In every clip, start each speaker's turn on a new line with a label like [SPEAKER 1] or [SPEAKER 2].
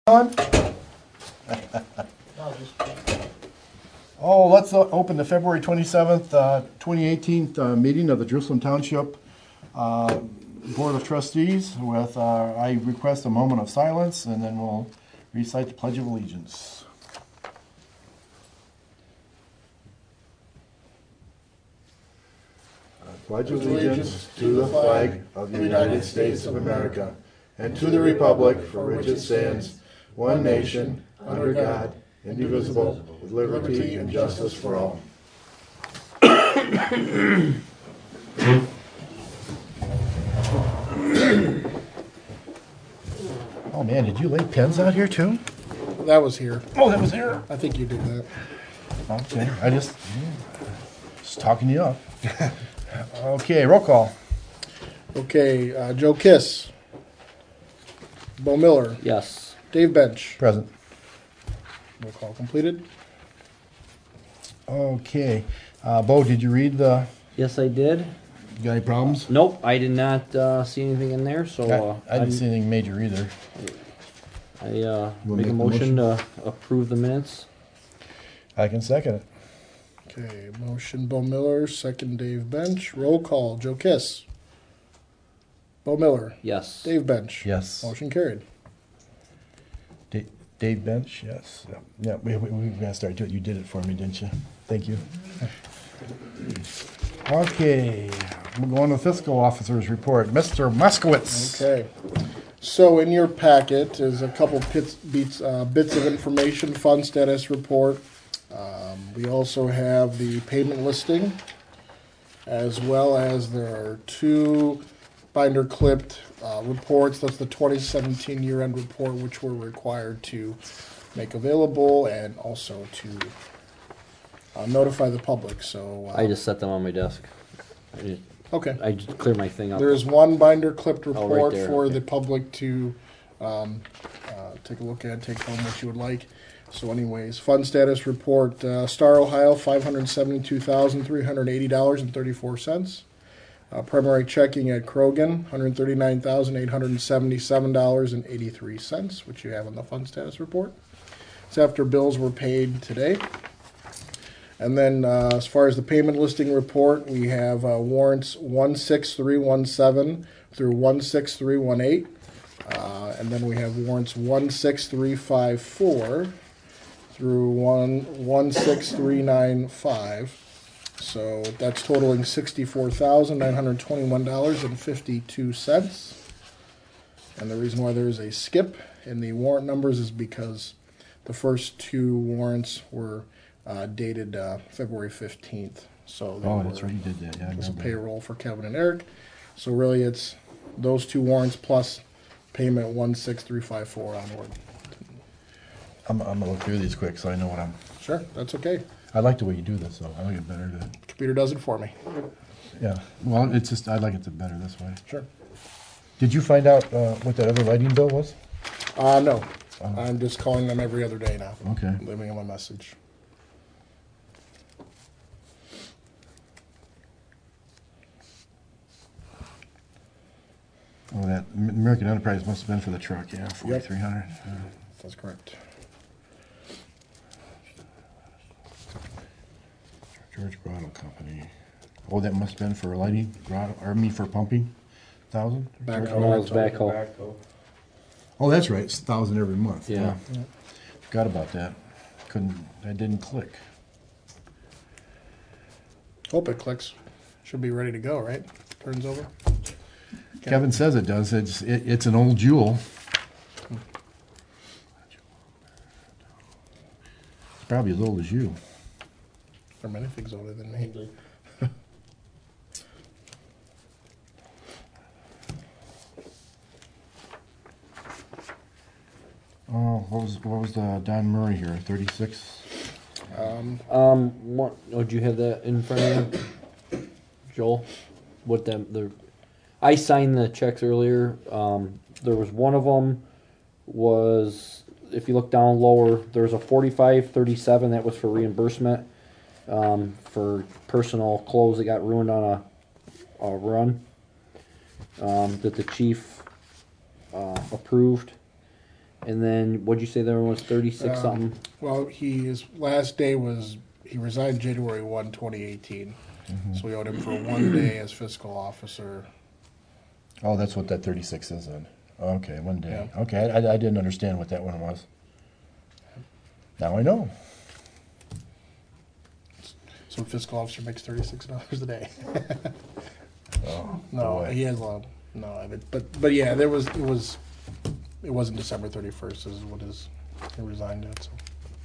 [SPEAKER 1] On? Oh, let's open the February 27th, 2018 meeting of the Jerusalem Township Board of Trustees with, I request a moment of silence, and then we'll recite the Pledge of Allegiance. Pledge allegiance to the flag of the United States of America and to the republic for which it stands, one nation, under God, indivisible, with liberty and justice for all. Oh man, did you lay pens out here too?
[SPEAKER 2] That was here.
[SPEAKER 1] Oh, that was here?
[SPEAKER 2] I think you did that.
[SPEAKER 1] Okay, I just talking you up. Okay, roll call.
[SPEAKER 2] Okay, Joe Kiss. Bo Miller.
[SPEAKER 3] Yes.
[SPEAKER 2] Dave Bench.
[SPEAKER 1] Present.
[SPEAKER 2] Roll call completed.
[SPEAKER 1] Okay, Bo, did you read the?
[SPEAKER 3] Yes, I did.
[SPEAKER 1] You got any problems?
[SPEAKER 3] Nope, I did not see anything in there, so
[SPEAKER 1] I didn't see anything major either.
[SPEAKER 3] I make a motion to approve the minutes.
[SPEAKER 1] I can second it.
[SPEAKER 2] Okay, motion Bo Miller, second Dave Bench. Roll call, Joe Kiss. Bo Miller.
[SPEAKER 3] Yes.
[SPEAKER 2] Dave Bench.
[SPEAKER 1] Yes.
[SPEAKER 2] Motion carried.
[SPEAKER 1] Dave Bench, yes. Yeah, we got to start doing it. You did it for me, didn't you? Thank you. Okay, we'll go on to the fiscal officer's report. Mr. Moskowitz.
[SPEAKER 2] Okay. So in your packet is a couple bits of information, fund status report. We also have the payment listing, as well as there are two binder clipped reports. That's the 2017 year-end report, which we're required to make available and also to notify the public. So
[SPEAKER 3] I just set them on my desk.
[SPEAKER 2] okay.
[SPEAKER 3] I just clear my thing up.
[SPEAKER 2] There is one binder clipped report
[SPEAKER 3] right there,
[SPEAKER 2] for
[SPEAKER 3] okay.
[SPEAKER 2] the public to take a look at, take home what you would like. So anyways, fund status report, Star Ohio, $572,380.34. Primary checking at Krogan, $139,877.83, which you have on the fund status report. It's after bills were paid today. And then as far as the payment listing report, we have warrants 16317 through 16318. And then we have warrants 16354 through 16395. So that's totaling $64,921.52. And the reason why there is a skip in the warrant numbers is because the first two warrants were dated February 15th. So
[SPEAKER 1] That's right, you did that. Yeah,
[SPEAKER 2] it was a payroll for Kevin and Eric. So really it's those two warrants plus payment 16354 onward.
[SPEAKER 1] I'm going to look through these quick so I know what I'm...
[SPEAKER 2] Sure, that's okay.
[SPEAKER 1] I like the way you do this, though. I like it better to...
[SPEAKER 2] Computer does it for me.
[SPEAKER 1] Yeah, well, it's just, I like it better this way.
[SPEAKER 2] Sure.
[SPEAKER 1] Did you find out what that other lighting bill was?
[SPEAKER 2] No. I'm just calling them every other day now.
[SPEAKER 1] Okay.
[SPEAKER 2] Leaving them a message.
[SPEAKER 1] Oh, that American Enterprise must have been for the truck, yeah, 4,300.
[SPEAKER 2] That's correct.
[SPEAKER 1] George Grotto Company. Oh, that must have been for lighting, for pumping, 1,000?
[SPEAKER 3] Backhoe.
[SPEAKER 1] Oh, that's right, it's 1,000 every month.
[SPEAKER 3] Yeah.
[SPEAKER 1] Forgot about that. I didn't click.
[SPEAKER 2] Hope it clicks. Should be ready to go, right? Turns over.
[SPEAKER 1] Kevin says it does. It's an old jewel. It's probably as old as you.
[SPEAKER 2] There are many things older than me.
[SPEAKER 1] Oh, what was the Don Murray here? 36.
[SPEAKER 3] Do you have that in front of you, Joel? I signed the checks earlier. There was one of them was, if you look down lower, there was a 4537 that was for reimbursement for personal clothes that got ruined on a run that the chief approved. And then what'd you say there was 36 something?
[SPEAKER 2] Well, his last day was, he resigned January 1, 2018. So we owed him for 1 day as fiscal officer.
[SPEAKER 1] Oh, that's what that 36 is then. Okay, 1 day.
[SPEAKER 2] Yeah.
[SPEAKER 1] Okay, I didn't understand what that one was. Now I know.
[SPEAKER 2] So a fiscal officer makes $36 a day.
[SPEAKER 1] Oh,
[SPEAKER 2] No,
[SPEAKER 1] boy.
[SPEAKER 2] he has a lot. No, but yeah, it wasn't December 31st is what he resigned at. So.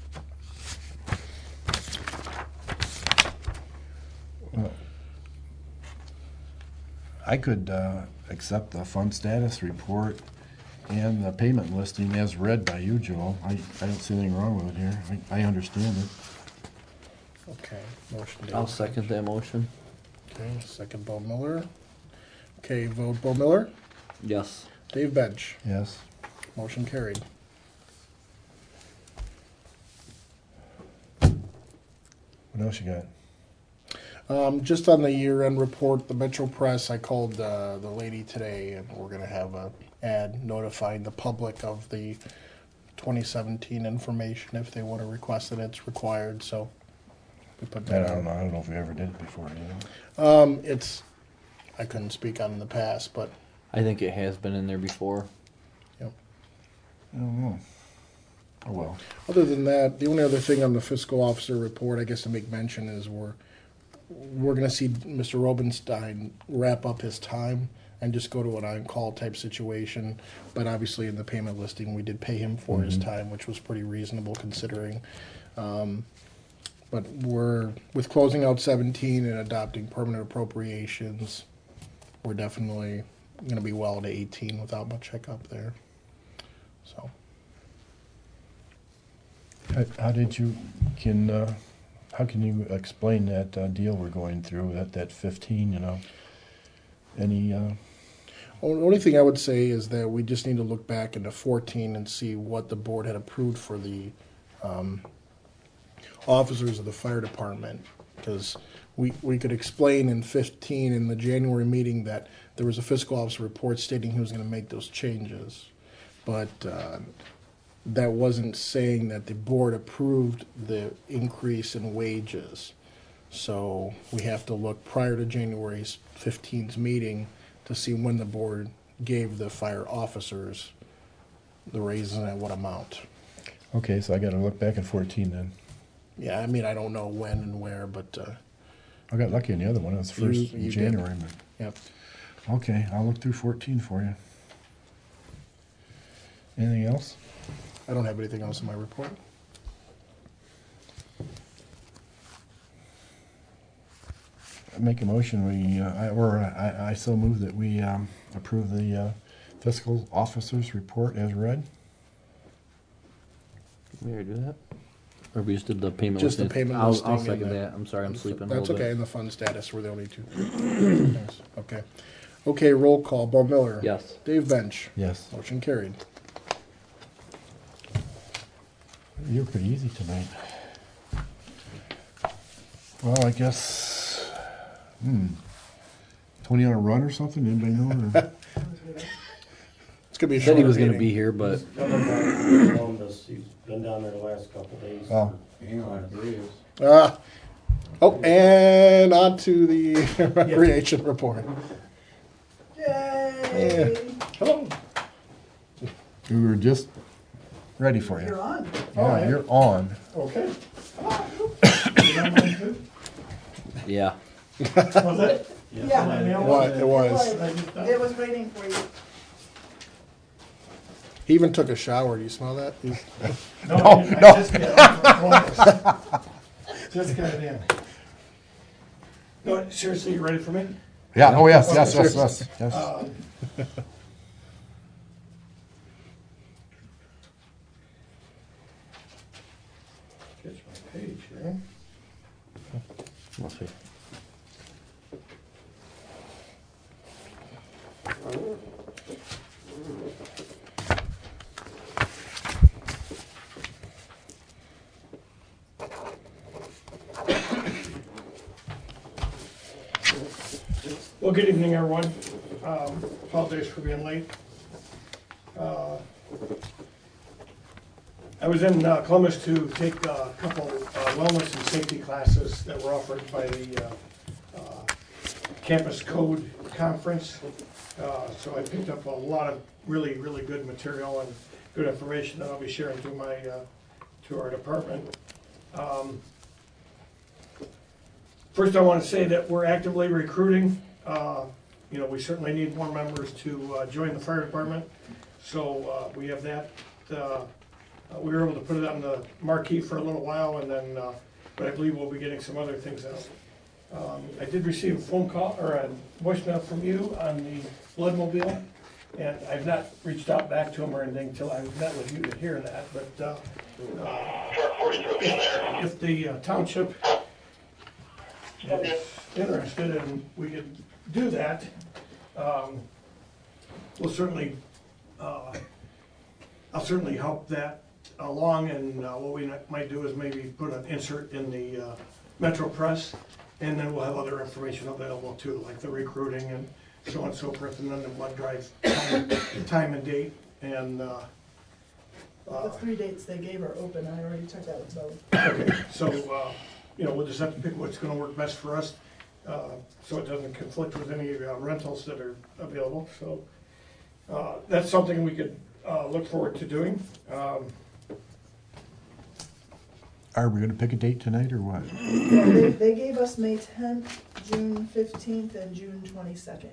[SPEAKER 1] I could accept the fund status report and the payment listing as read by you, Joel. I don't see anything wrong with it here. I understand it.
[SPEAKER 2] Okay, motion.
[SPEAKER 3] I'll second that motion.
[SPEAKER 2] Okay, second Bo Miller. Okay, vote Bo Miller.
[SPEAKER 3] Yes.
[SPEAKER 2] Dave Bench.
[SPEAKER 1] Yes.
[SPEAKER 2] Motion carried.
[SPEAKER 1] What else you got?
[SPEAKER 2] Just on the year-end report, the Metro Press, I called the lady today, and we're gonna have a ad notifying the public of the 2017 information if they want to request it. It's required, so we put
[SPEAKER 1] I
[SPEAKER 2] that
[SPEAKER 1] don't know.
[SPEAKER 2] out.
[SPEAKER 1] I don't know if we ever did it before. You know?
[SPEAKER 2] I couldn't speak on in the past, but
[SPEAKER 3] I think it has been in there before.
[SPEAKER 2] you know.
[SPEAKER 1] I don't know. Oh well.
[SPEAKER 2] Other than that, the only other thing on the fiscal officer report, I guess to make mention, is we're going to see Mr. Robenstein wrap up his time and just go to an on-call type situation. But obviously in the payment listing, we did pay him for his time, which was pretty reasonable considering. But we're, with closing out 17 and adopting permanent appropriations, we're definitely going to be well to 18 without much hiccup there. So.
[SPEAKER 1] How can you explain that deal we're going through, that 15, you know? Any,
[SPEAKER 2] Only thing I would say is that we just need to look back into 14 and see what the board had approved for the officers of the fire department. Because we could explain in 15 in the January meeting that there was a fiscal officer report stating he was going to make those changes. But that wasn't saying that the board approved the increase in wages. So we have to look prior to January 15's meeting to see when the board gave the fire officers the raises and at what amount.
[SPEAKER 1] okay, so I got to look back at 14 then.
[SPEAKER 2] Yeah, I mean, I don't know when and where, but,
[SPEAKER 1] I got lucky in the other one. It was the first
[SPEAKER 2] You
[SPEAKER 1] in
[SPEAKER 2] did.
[SPEAKER 1] January. But
[SPEAKER 2] yep.
[SPEAKER 1] okay, I'll look through 14 for you. Anything else?
[SPEAKER 2] I don't have anything else in my report.
[SPEAKER 1] Make a motion, I so move that we approve the fiscal officer's report as read.
[SPEAKER 3] Did we already do that? Or we just did the payment
[SPEAKER 2] Just the
[SPEAKER 3] listing?
[SPEAKER 2] payment
[SPEAKER 3] I'll
[SPEAKER 2] listing and
[SPEAKER 3] second
[SPEAKER 2] the-
[SPEAKER 3] that. I'm sorry, I'm sleeping a
[SPEAKER 2] That's
[SPEAKER 3] little
[SPEAKER 2] okay,
[SPEAKER 3] bit.
[SPEAKER 2] and the fund status were the only two things. Okay. Okay, roll call. Bo Miller.
[SPEAKER 3] Yes.
[SPEAKER 2] Dave Bench.
[SPEAKER 1] Yes.
[SPEAKER 2] Motion carried.
[SPEAKER 1] You were pretty easy tonight. Well, I guess, 20 on a run or something? Anybody know? Or?
[SPEAKER 2] It's gonna be a
[SPEAKER 3] Said he
[SPEAKER 2] short
[SPEAKER 3] was going to
[SPEAKER 2] meeting.
[SPEAKER 3] be here, but
[SPEAKER 4] Coming back from Columbus, he's been down there the last couple days.
[SPEAKER 1] Oh.
[SPEAKER 2] And on to the recreation report.
[SPEAKER 5] Yay!
[SPEAKER 2] Hello.
[SPEAKER 1] We were just ready for you.
[SPEAKER 5] You're on.
[SPEAKER 1] Yeah, you're on.
[SPEAKER 2] Okay.
[SPEAKER 5] You got mine too?
[SPEAKER 3] yeah.
[SPEAKER 5] Was it? Yeah.
[SPEAKER 2] What? It was.
[SPEAKER 5] It was waiting for you.
[SPEAKER 2] He even took a shower. Do you smell that?
[SPEAKER 5] No, I just got Just got in. No, seriously, you ready for me?
[SPEAKER 1] Yeah, oh yes, yes, yes, yes, yes.
[SPEAKER 5] Catch my page here.
[SPEAKER 3] Let's see.
[SPEAKER 5] Well, good evening, everyone. Apologize for being late. I was in Columbus to take a couple wellness and safety classes that were offered by the Campus Code Conference. So I picked up a lot of really, really good material and good information that I'll be sharing to our department. First, I want to say that we're actively recruiting. You know, we certainly need more members to join the fire department. So we have that. We were able to put it on the marquee for a little while, and then, but I believe we'll be getting some other things out. I did receive a phone call or a voicemail from you on the Bloodmobile, and I've not reached out back to him or anything until I met with you to hear that. But if the township is interested and we could do that, we'll certainly, I'll certainly help that along, and what we might do is maybe put an insert in the Metro Press, and then we'll have other information available too, like the recruiting and so on and so forth, and then the blood drive time and date, and
[SPEAKER 6] The 3 dates they gave are open, I already took that with both.
[SPEAKER 5] okay, so, you know, we'll just have to pick what's gonna work best for us, so it doesn't conflict with any rentals that are available, so. That's something we could look forward to doing.
[SPEAKER 1] Are we gonna pick a date tonight or what?
[SPEAKER 6] Yeah, they gave us May 10th, June 15th, and June 22nd.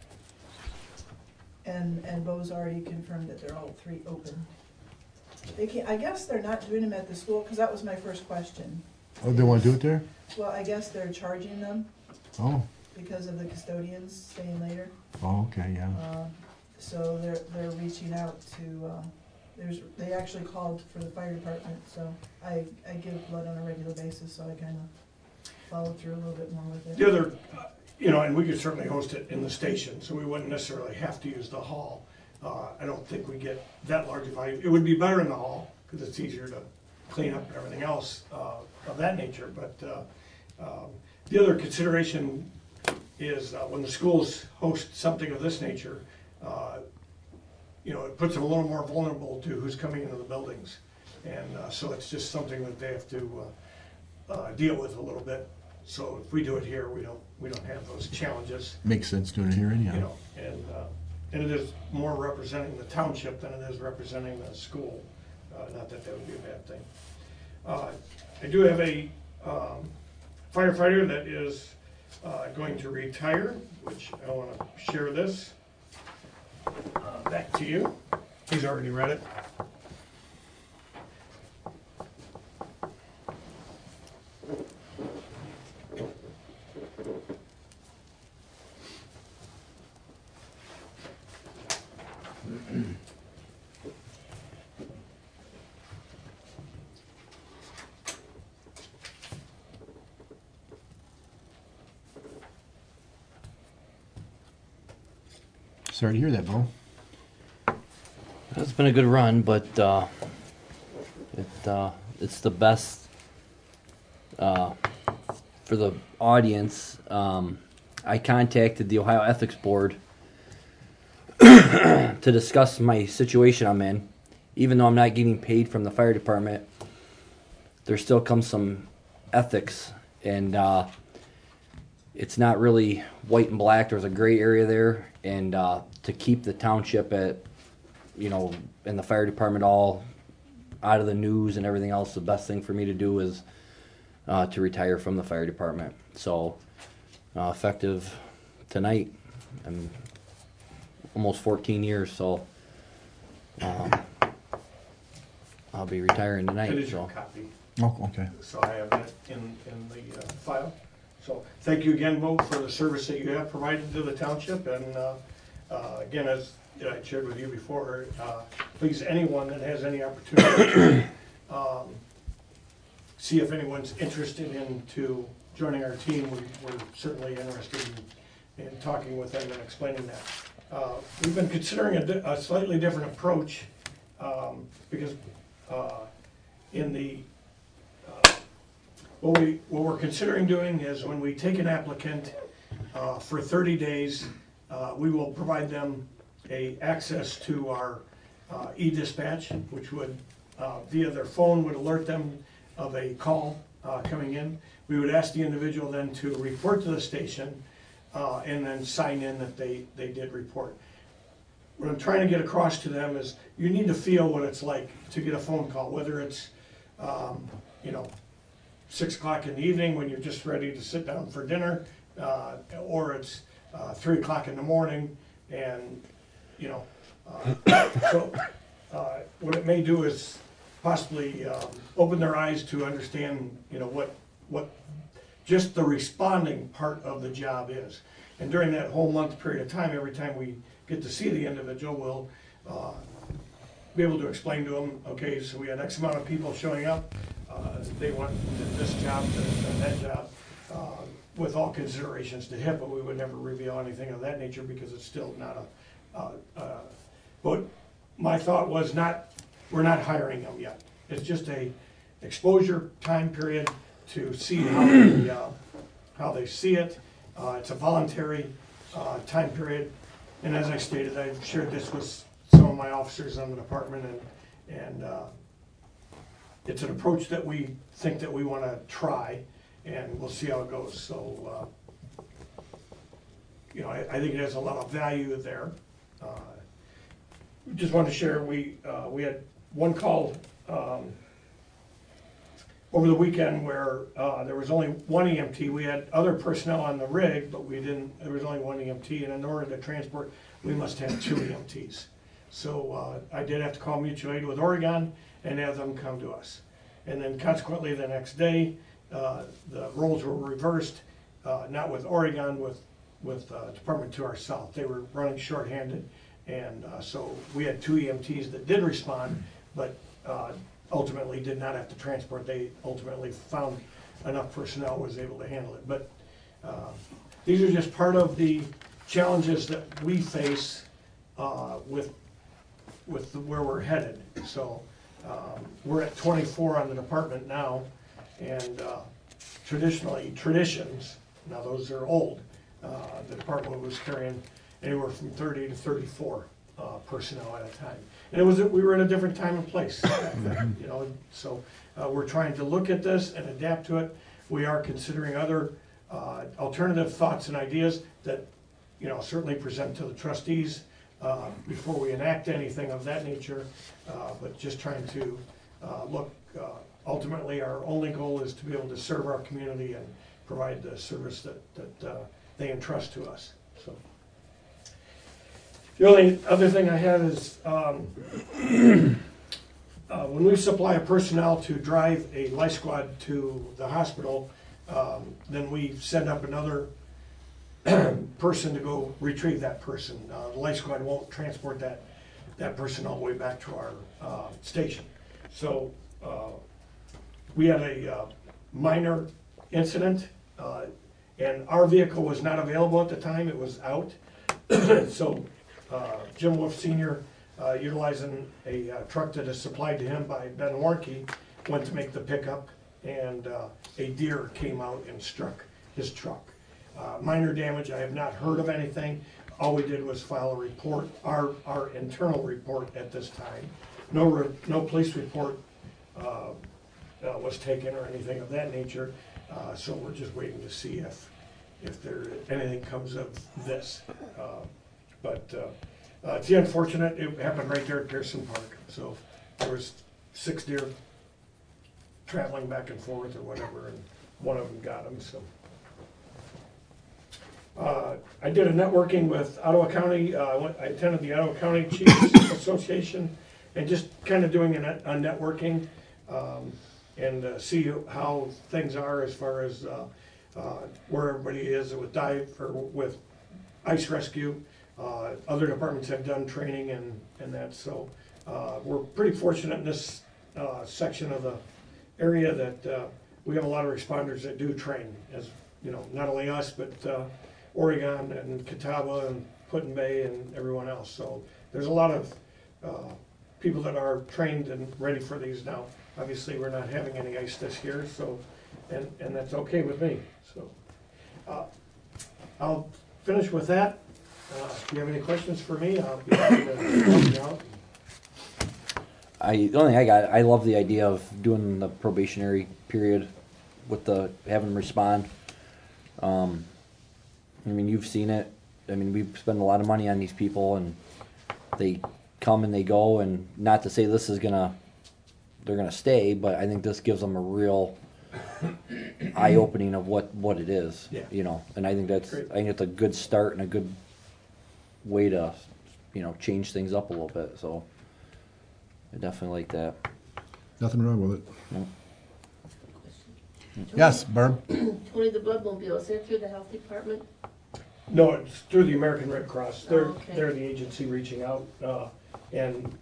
[SPEAKER 6] And Bo's already confirmed that they're all 3 open. They can't, I guess they're not doing them at the school, because that was my first question.
[SPEAKER 1] Oh, they wanna do it there?
[SPEAKER 6] Well, I guess they're charging them
[SPEAKER 1] Oh,
[SPEAKER 6] because of the custodians staying later.
[SPEAKER 1] oh, okay, yeah.
[SPEAKER 6] So they're reaching out to, they actually called for the fire department, so I give blood on a regular basis, so I kind of followed through a little bit more with it.
[SPEAKER 5] The other, you know, and we could certainly host it in the station, so we wouldn't necessarily have to use the hall. I don't think we get that large of value. It would be better in the hall, because it's easier to clean up and everything else of that nature, but the other consideration is when the schools host something of this nature, you know, it puts them a little more vulnerable to who's coming into the buildings. And so it's just something that they have to deal with a little bit. So if we do it here, we don't have those challenges,
[SPEAKER 1] Makes sense doing it here
[SPEAKER 5] you
[SPEAKER 1] anyhow.
[SPEAKER 5] know. And it is more representing the township than it is representing the school. Not that that would be a bad thing. I do have a firefighter that is going to retire, which I want to share this. Back to you. He's already read it.
[SPEAKER 1] Sorry to hear that, Bo.
[SPEAKER 3] It's been a good run, but it's the best for the audience. I contacted the Ohio Ethics Board to discuss my situation I'm in. Even though I'm not getting paid from the fire department, there still comes some ethics, and it's not really white and black. There's a gray area there, and to keep the township at, you know, and the fire department all out of the news and everything else, the best thing for me to do is to retire from the fire department. So effective tonight, I'm almost 14 years, so I'll be retiring
[SPEAKER 5] That
[SPEAKER 3] tonight.
[SPEAKER 5] is your
[SPEAKER 3] So
[SPEAKER 5] copy.
[SPEAKER 1] Oh, okay.
[SPEAKER 5] So I have that in the file. So thank you again, Bo, for the service that you have provided to the township. And again, as I shared with you before, please, anyone that has any opportunity, see if anyone's interested into joining our team. We're certainly interested in talking with them and explaining that. We've been considering a slightly different approach because in the what we're considering doing is when we take an applicant for 30 days, we will provide them access to our e-dispatch, which would via their phone would alert them of a call coming in. We would ask the individual then to report to the station and then sign in that they did report. What I'm trying to get across to them is you need to feel what it's like to get a phone call, whether it's, 6 o'clock in the evening when you're just ready to sit down for dinner, or it's 3 o'clock in the morning, and, what it may do is possibly open their eyes to understand, what just the responding part of the job is. And during that whole month period of time, every time we get to see the individual, we'll be able to explain to them, okay, so we had X amount of people showing up, they want this job, that job, with all considerations to HIPAA. We would never reveal anything of that nature because it's still not but my thought was we're not hiring them yet. It's just a exposure time period to see how they see it. It's a voluntary time period. And as I stated, I've shared this with some of my officers in the department, and it's an approach that we think that we want to try, and we'll see how it goes. So, I think it has a lot of value there. Just wanted to share, we had one call over the weekend where there was only one EMT. We had other personnel on the rig, but there was only one EMT, and in order to transport, we must have 2 EMTs. So I did have to call mutual aid with Oregon and have them come to us. And then consequently the next day, the roles were reversed, not with Oregon, with Department 2 South. They were running shorthanded, and so we had 2 EMTs that did respond, but ultimately did not have to transport. They ultimately found enough personnel was able to handle it. But these are just part of the challenges that we face with where we're headed. So we're at 24 on the department now, and traditions, now those are old, the department was carrying anywhere from 30 to 34 personnel at a time. And we were in a different time and place, so we're trying to look at this and adapt to it. We are considering other alternative thoughts and ideas that, certainly present to the trustees before we enact anything of that nature, but just trying to look, ultimately our only goal is to be able to serve our community and provide the service that they entrust to us. So. The only other thing I have is when we supply a personnel to drive a life squad to the hospital, then we send up another person to go retrieve that person. The life squad won't transport that person all the way back to our station. So we had a minor incident, and our vehicle was not available at the time. It was out. So Jim Wolf Sr., utilizing a truck that is supplied to him by Ben Warnke, went to make the pickup, and a deer came out and struck his truck. Minor damage. I have not heard of anything. All we did was file a report, our internal report at this time. No police report was taken or anything of that nature. So we're just waiting to see if anything comes of this. But it's unfortunate. It happened right there at Pearson Park. So there was 6 deer traveling back and forth or whatever, and one of them got him. So I did a networking with Ottawa County. I attended the Ottawa County Chiefs Association, and just kind of doing a networking and see how things are as far as where everybody is with with ice rescue. Other departments have done training and that, so we're pretty fortunate in this section of the area that we have a lot of responders that do train, as not only us, but Oregon and Catawba and Put-in Bay and everyone else. So there's a lot of people that are trained and ready for these now. Obviously, we're not having any ice this year, so and that's okay with me. So I'll finish with that. If you have any questions for me, I'll be happy to help you
[SPEAKER 3] The only thing I love the idea of doing the probationary period with the having them respond. I mean, you've seen it. I mean, we spend a lot of money on these people, and they come and they go. And not to say this is they're gonna stay, but I think this gives them a real eye opening of what it is.
[SPEAKER 5] Yeah.
[SPEAKER 3] You know, and I think
[SPEAKER 5] Great.
[SPEAKER 3] it's a good start and a good way to, change things up a little bit. So I definitely like that.
[SPEAKER 1] Nothing wrong with it.
[SPEAKER 3] No.
[SPEAKER 1] Yes, Barb?
[SPEAKER 7] Tony, the Bloodmobile, is that through the health department?
[SPEAKER 5] No, it's through the American Red Cross.
[SPEAKER 7] Oh, okay.
[SPEAKER 5] They're the agency reaching out, and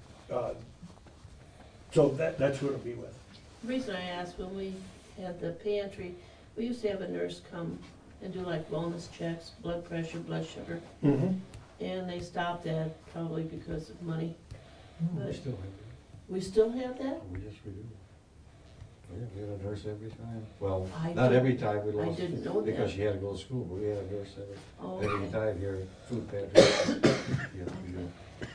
[SPEAKER 5] so that's who it'll be with.
[SPEAKER 7] The reason I asked, when we had the pantry, we used to have a nurse come and do like wellness checks, blood pressure, blood sugar,
[SPEAKER 5] Mm-hmm.
[SPEAKER 7] and they stopped that probably because of money.
[SPEAKER 8] We
[SPEAKER 7] But
[SPEAKER 8] still have
[SPEAKER 7] we still have that?
[SPEAKER 8] it. Yes, we do. Yeah, we had a nurse every time. Well,
[SPEAKER 7] I
[SPEAKER 8] not
[SPEAKER 7] didn't-
[SPEAKER 8] every time we
[SPEAKER 7] I
[SPEAKER 8] lost.
[SPEAKER 7] didn't know
[SPEAKER 8] Because
[SPEAKER 7] that.
[SPEAKER 8] she had to go to school, but we had a nurse
[SPEAKER 7] Oh,
[SPEAKER 8] every
[SPEAKER 7] okay.
[SPEAKER 8] time here, food pantry. Yes, we do.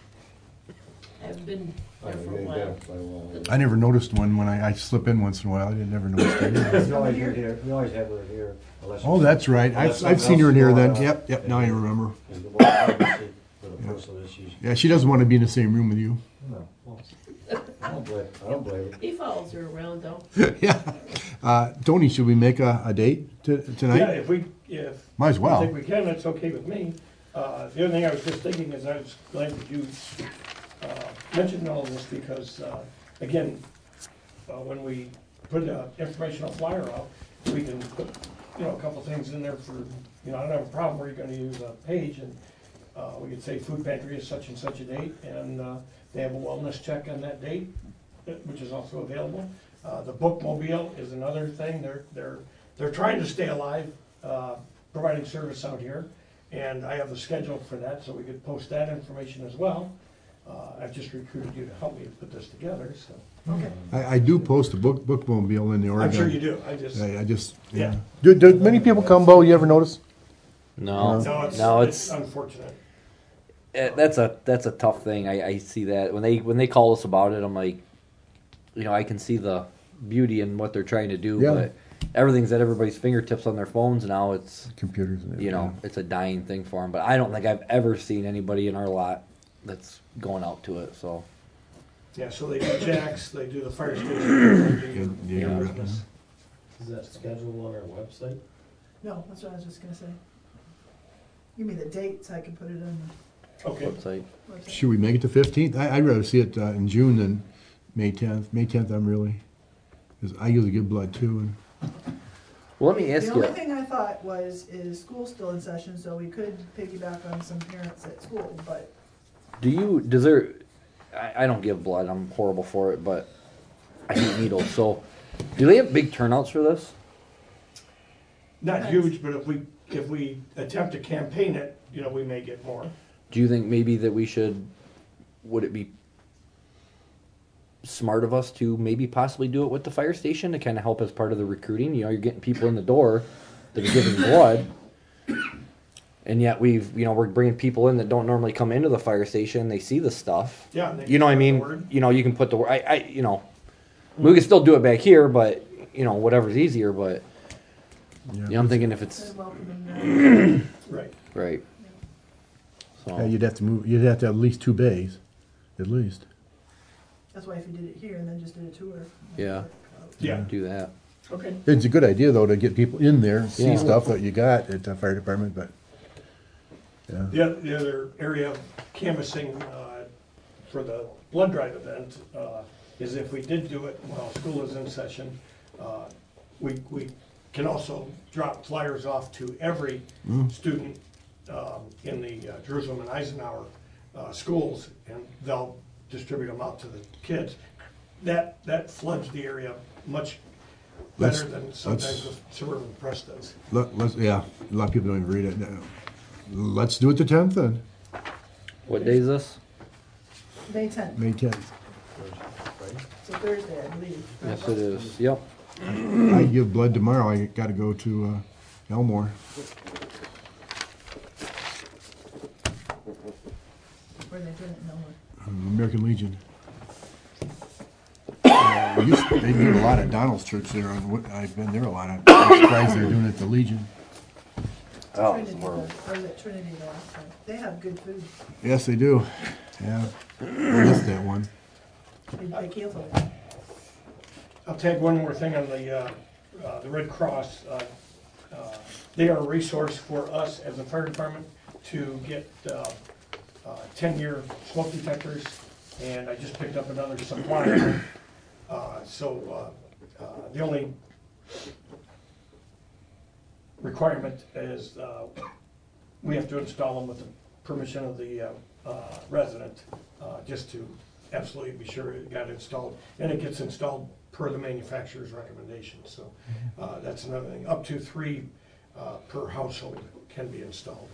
[SPEAKER 7] I've been
[SPEAKER 8] I
[SPEAKER 7] there for a
[SPEAKER 8] mean,
[SPEAKER 7] while.
[SPEAKER 8] yeah, quite a while.
[SPEAKER 1] I never noticed one when I slip in once in a while. I didn't never notice it.
[SPEAKER 8] We always had here, we always have her here. unless
[SPEAKER 1] Oh,
[SPEAKER 8] it's-
[SPEAKER 1] that's right.
[SPEAKER 8] unless
[SPEAKER 1] I've seen her in here then.
[SPEAKER 8] something else is
[SPEAKER 1] Yep,
[SPEAKER 8] going
[SPEAKER 1] now I
[SPEAKER 8] on.
[SPEAKER 1] remember.
[SPEAKER 8] And the one obviously for the person that she's.
[SPEAKER 1] Yeah, she doesn't want to be in the same room with you.
[SPEAKER 8] No, well, I don't blame her.
[SPEAKER 7] He follows her around though.
[SPEAKER 1] Yeah. Tony, should we make a date tonight?
[SPEAKER 5] Yeah, if
[SPEAKER 1] Might as well.
[SPEAKER 5] you think we can, that's okay with me. The other thing I was just thinking is I was glad that you mentioned all of this because, again, when we put an informational flyer out, we can put, a couple things in there for, I don't have a problem where you're gonna use a page and we could say food pantry is such and such a date and they have a wellness check on that date, which is also available. The bookmobile is another thing. They're trying to stay alive, providing service out here. And I have the schedule for that, so we could post that information as well. I've just recruited you to help me put this together, so.
[SPEAKER 6] Okay.
[SPEAKER 1] I do post a bookmobile in the Oregon.
[SPEAKER 5] I'm sure you do,
[SPEAKER 1] I just, yeah.
[SPEAKER 5] Yeah.
[SPEAKER 1] Do many people come, Bo? You ever notice?
[SPEAKER 3] No,
[SPEAKER 5] No, it's unfortunate.
[SPEAKER 3] that's a tough thing. I see that when they call us about it, I'm like, I can see the beauty in what they're trying to do,
[SPEAKER 1] Yeah.
[SPEAKER 3] but everything's at everybody's fingertips on their phones now. It's
[SPEAKER 1] Computers and everything.
[SPEAKER 3] it's a dying thing for them. But I don't think I've ever seen anybody in our lot that's going out to it. So
[SPEAKER 5] Yeah, so they do Jack's, they do the fire station. they do
[SPEAKER 1] Yeah,
[SPEAKER 5] your
[SPEAKER 1] yeah.
[SPEAKER 5] business.
[SPEAKER 4] Is that scheduled on our website?
[SPEAKER 6] No, that's what I was just gonna say. Give me the dates, I can put it on
[SPEAKER 5] Okay,
[SPEAKER 3] website.
[SPEAKER 6] the website.
[SPEAKER 1] Should we make it the 15th? I'd rather see it in June than May 10th. May 10th, because I usually give blood too. And
[SPEAKER 3] Well, let me ask
[SPEAKER 6] The
[SPEAKER 3] you.
[SPEAKER 6] only thing I thought is school's still in session, so we could piggyback on some parents at school, but
[SPEAKER 3] Does there? I don't give blood. I'm horrible for it, but I hate needles. So, do they have big turnouts for this?
[SPEAKER 5] not huge, but if we attempt to campaign it, we may get more.
[SPEAKER 3] Do you think maybe that we should? Would it be smart of us to maybe possibly do it with the fire station to kind of help as part of the recruiting? You're getting people in the door that are giving blood, and yet we're bringing people in that don't normally come into the fire station. They see the stuff.
[SPEAKER 5] Yeah. and they
[SPEAKER 3] You know what I
[SPEAKER 5] can
[SPEAKER 3] mean?
[SPEAKER 5] forward.
[SPEAKER 3] You can put the we can still do it back here, but whatever's easier. But
[SPEAKER 1] yeah.
[SPEAKER 3] I'm thinking if it's
[SPEAKER 6] they're welcoming
[SPEAKER 5] Right.
[SPEAKER 3] right. So
[SPEAKER 1] Yeah, you'd have to move. You'd have to have at least 2 bays, at least.
[SPEAKER 6] That's why if you did it here and then just did a tour.
[SPEAKER 3] Yeah.
[SPEAKER 5] Yeah,
[SPEAKER 3] do that.
[SPEAKER 5] okay.
[SPEAKER 1] It's a good idea though to get people in there, see
[SPEAKER 3] Yeah.
[SPEAKER 1] stuff that you got at the fire department. But yeah,
[SPEAKER 5] The other area of canvassing for the blood drive event is if we did do it while school is in session, we can also drop flyers off to every student in the Jerusalem and Eisenhower schools, and they'll distribute them out to the kids. That floods the area much
[SPEAKER 1] Let's-
[SPEAKER 5] better than sometimes
[SPEAKER 1] let's-
[SPEAKER 5] the suburban press does.
[SPEAKER 1] let's. Yeah, a lot of people don't even read it. No. Let's do it the 10th then,
[SPEAKER 3] What day is this?
[SPEAKER 6] May 10th,
[SPEAKER 1] May 10th.
[SPEAKER 6] it's a Thursday, I believe.
[SPEAKER 3] Yes, it is. Yep.
[SPEAKER 1] I give blood tomorrow. I got to go to Elmore.
[SPEAKER 6] Where they doing it in Elmwood.
[SPEAKER 1] American Legion. They do a lot at Donald's Church there. I've been there a lot. I'm surprised they're doing it at the Legion.
[SPEAKER 6] Trinity, or is it Trinity the last time? They have good food.
[SPEAKER 1] Yes, they do. Yeah, I missed that one.
[SPEAKER 6] They canceled it.
[SPEAKER 5] I'll tag one more thing on the Red Cross. They are a resource for us as a fire department to get 10-year smoke detectors, and I just picked up another supply. So the only requirement is we have to install them with the permission of the resident, just to absolutely be sure it got installed. And it gets installed per the manufacturer's recommendation. So that's another thing. Up to 3 per household can be installed.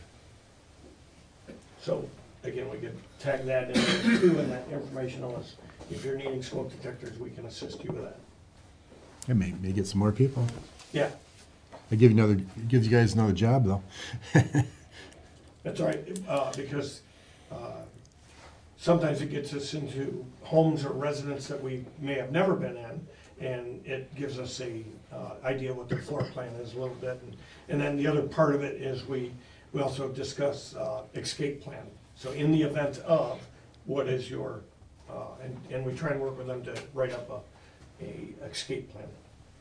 [SPEAKER 5] So again, we could tag that in too, and that information on us. If you're needing smoke detectors, we can assist you with that.
[SPEAKER 1] It may get some more people.
[SPEAKER 5] Yeah,
[SPEAKER 1] It gives you guys another job though.
[SPEAKER 5] that's all right, because sometimes it gets us into homes or residences that we may have never been in, and it gives us a idea what the floor plan is a little bit. And then the other part of it is we also discuss escape plan. So in the event of, what is your, and we try and work with them to write up a escape plan.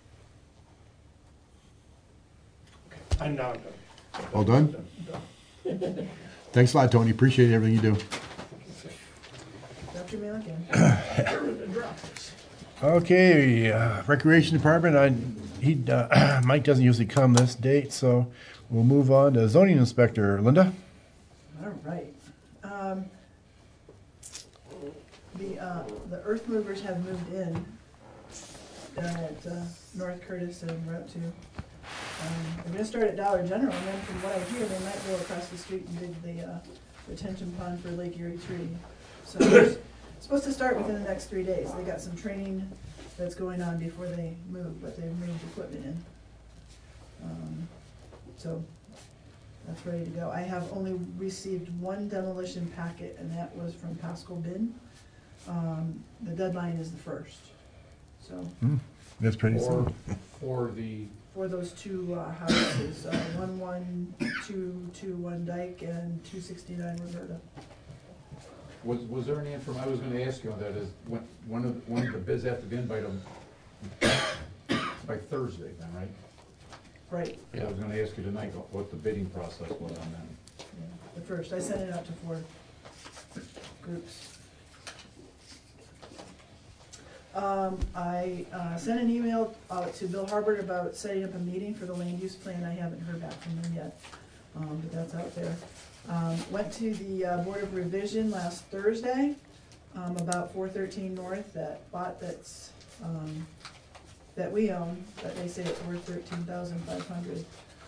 [SPEAKER 5] Okay, I'm now done.
[SPEAKER 1] All done? Thanks a lot, Tony. Appreciate everything you do.
[SPEAKER 6] Dr. Milliken.
[SPEAKER 1] Okay, Recreation Department, Mike doesn't usually come this date, so we'll move on to Zoning Inspector. Linda?
[SPEAKER 6] All right. The earth movers have moved in down at North Curtis and Route 2. They're gonna start at Dollar General, and then from what I hear, they might go across the street and dig the retention pond for Lake Erie Tree. So it's supposed to start within the next 3 days. They got some training that's going on before they move, but they've moved equipment in. So that's ready to go. I have only received one demolition packet, and that was from Pascal Bin. The deadline is the 1st. So
[SPEAKER 1] That's pretty soon.
[SPEAKER 6] for those 2 houses, 11221 Dyke and 269 Roberta.
[SPEAKER 9] Was there any information, I was gonna ask you on that, is when the bids have to be in by Thursday then, right?
[SPEAKER 6] Right,
[SPEAKER 9] I was gonna ask you tonight what the bidding process was on that.
[SPEAKER 6] yeah, the 1st. I sent it out to 4 groups. I sent an email to Bill Harbert about setting up a meeting for the land use plan. I haven't heard back from him yet, but that's out there. Went to the Board of Revision last Thursday about 413 North, that lot that's that we own, that they say it's worth $13,500,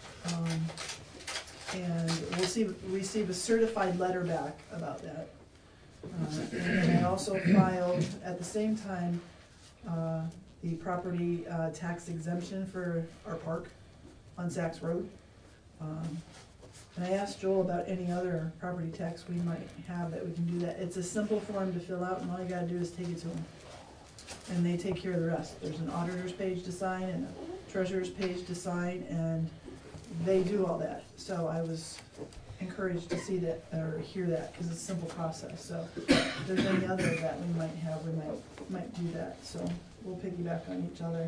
[SPEAKER 6] and we'll receive a certified letter back about that. And then I also filed at the same time the property tax exemption for our park on Saks Road. And I asked Joel about any other property tax we might have that we can do that. It's a simple form to fill out, and all you gotta do is take it to them. And they take care of the rest. There's an auditor's page to sign and a treasurer's page to sign, and they do all that. So I was encouraged to see that, or hear that, because it's a simple process. So if there's any other that we might have, we might do that. So we'll piggyback on each other.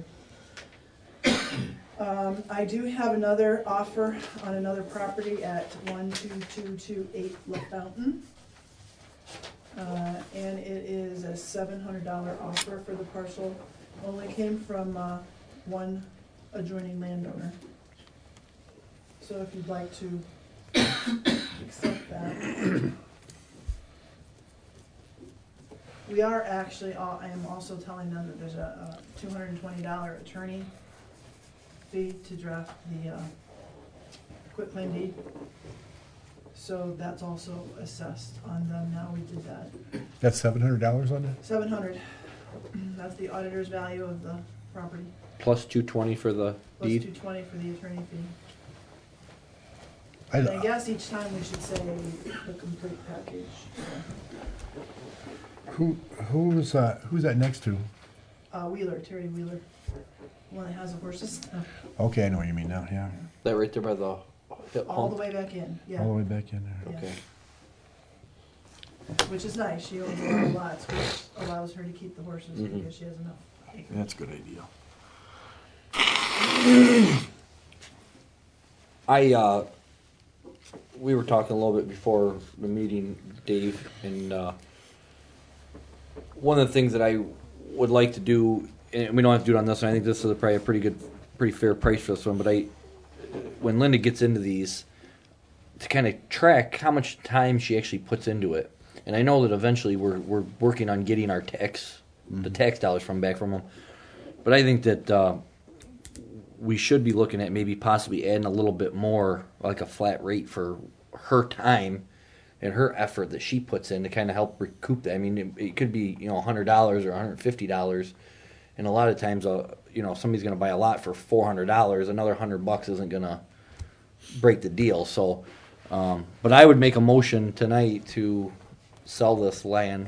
[SPEAKER 6] I do have another offer on another property at 12228 La Fountain. And it is a $700 offer for the parcel. Only came from one adjoining landowner. So if you'd like to accept that. We are actually, I am also telling them that there's a $220 attorney fee to draft the quitclaim deed. So that's also assessed on them now. We did that.
[SPEAKER 1] That's $700 on that?
[SPEAKER 6] 700. That's the auditor's value of the property.
[SPEAKER 3] Plus 220 for the
[SPEAKER 6] Plus
[SPEAKER 3] deed.
[SPEAKER 6] 220 for the attorney fee. And I
[SPEAKER 1] I,
[SPEAKER 6] guess each time we should say the complete package.
[SPEAKER 1] who's that next to?
[SPEAKER 6] Wheeler, Terry Wheeler, one that has the horses,
[SPEAKER 1] Okay, I know what you mean now, yeah.
[SPEAKER 3] That right there by the
[SPEAKER 6] all the
[SPEAKER 3] home?
[SPEAKER 6] way back in,
[SPEAKER 1] All the
[SPEAKER 6] yeah,
[SPEAKER 1] way back in there.
[SPEAKER 6] yeah.
[SPEAKER 3] Okay.
[SPEAKER 6] Which is nice, she owns a lot of lots, which allows her to keep the horses
[SPEAKER 3] Mhm.
[SPEAKER 6] because she has enough acres.
[SPEAKER 1] That's a good idea.
[SPEAKER 3] We were talking a little bit before the meeting, Dave, and one of the things that I would like to do, and we don't have to do it on this one, I think this is probably a pretty fair price for this one, but when Linda gets into these, to kind of track how much time she actually puts into it. And I know that eventually we're working on getting our the tax dollars back from them. But I think that we should be looking at maybe possibly adding a little bit more, like a flat rate for her time and her effort that she puts in to kind of help recoup that. I mean, it could be, $100 or $150, and a lot of times, if somebody's going to buy a lot for $400, another $100 isn't going to break the deal. So, but I would make a motion tonight to sell this land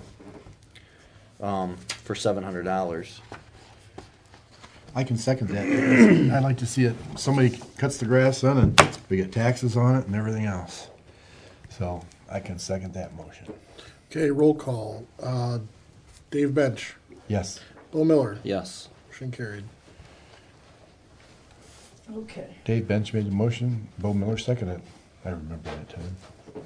[SPEAKER 3] for $700.
[SPEAKER 1] I can second that. I'd like to see it, somebody cuts the grass in and we get taxes on it and everything else. So I can second that motion.
[SPEAKER 2] Okay, roll call. Dave Bench,
[SPEAKER 1] Yes.
[SPEAKER 2] Bill Miller,
[SPEAKER 3] Yes.
[SPEAKER 2] motion carried.
[SPEAKER 6] Okay,
[SPEAKER 1] Dave Bench made the motion, Bo Miller seconded it. I remember that time.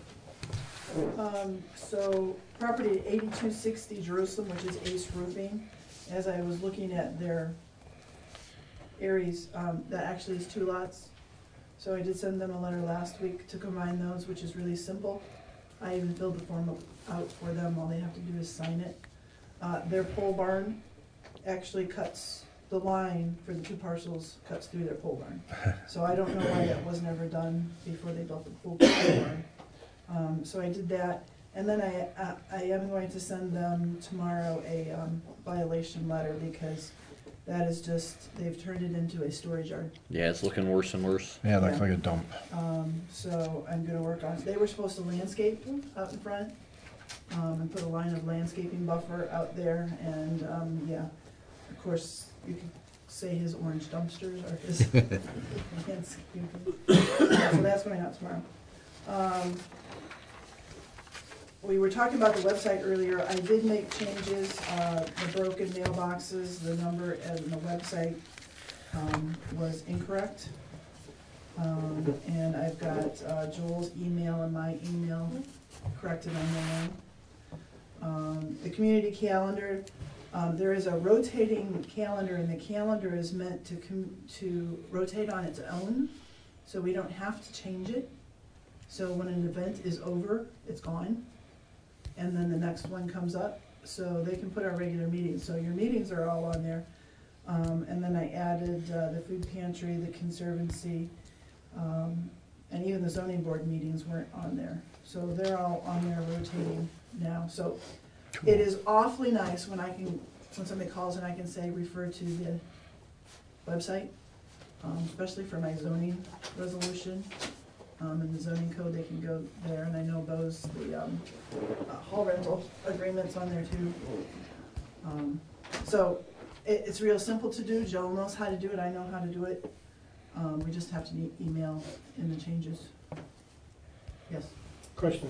[SPEAKER 6] so property at 8260 Jerusalem, which is Ace Roofing, as I was looking at their areas, that actually is 2 lots. So I did send them a letter last week to combine those, which is really simple. I even filled the form out for them, all they have to do is sign it. Their pole barn actually cuts, the line for the 2 parcels cuts through their pole barn. So I don't know why that was never done before they built the pole barn. So I did that, and then I am going to send them tomorrow a violation letter because that is just, they've turned it into a storage yard.
[SPEAKER 3] Yeah, it's looking worse and worse.
[SPEAKER 1] Yeah, it looks
[SPEAKER 6] Yeah.
[SPEAKER 1] like a dump.
[SPEAKER 6] So I'm gonna work on, they were supposed to landscape out in front, and put a line of landscaping buffer out there, and, yeah, of course, you could say his orange dumpsters are his landscaping. So that's going out tomorrow. We were talking about the website earlier. I did make changes, the broken mailboxes, the number and the website was incorrect. And I've got Joel's email and my email corrected on my own. The community calendar, there is a rotating calendar, and the calendar is meant to rotate on its own, so we don't have to change it. So when an event is over, it's gone, and then the next one comes up, so they can put our regular meetings. So your meetings are all on there. And then I added the food pantry, the conservancy, and even the zoning board meetings weren't on there. So they're all on there rotating now. So it is awfully nice when when somebody calls and I can say, refer to the website, especially for my zoning resolution. In the zoning code, they can go there, and I know Bo's, the hall rental agreement's on there too. So it's real simple to do. Joel knows how to do it, I know how to do it. We just have to email in the changes. Yes?
[SPEAKER 5] Question,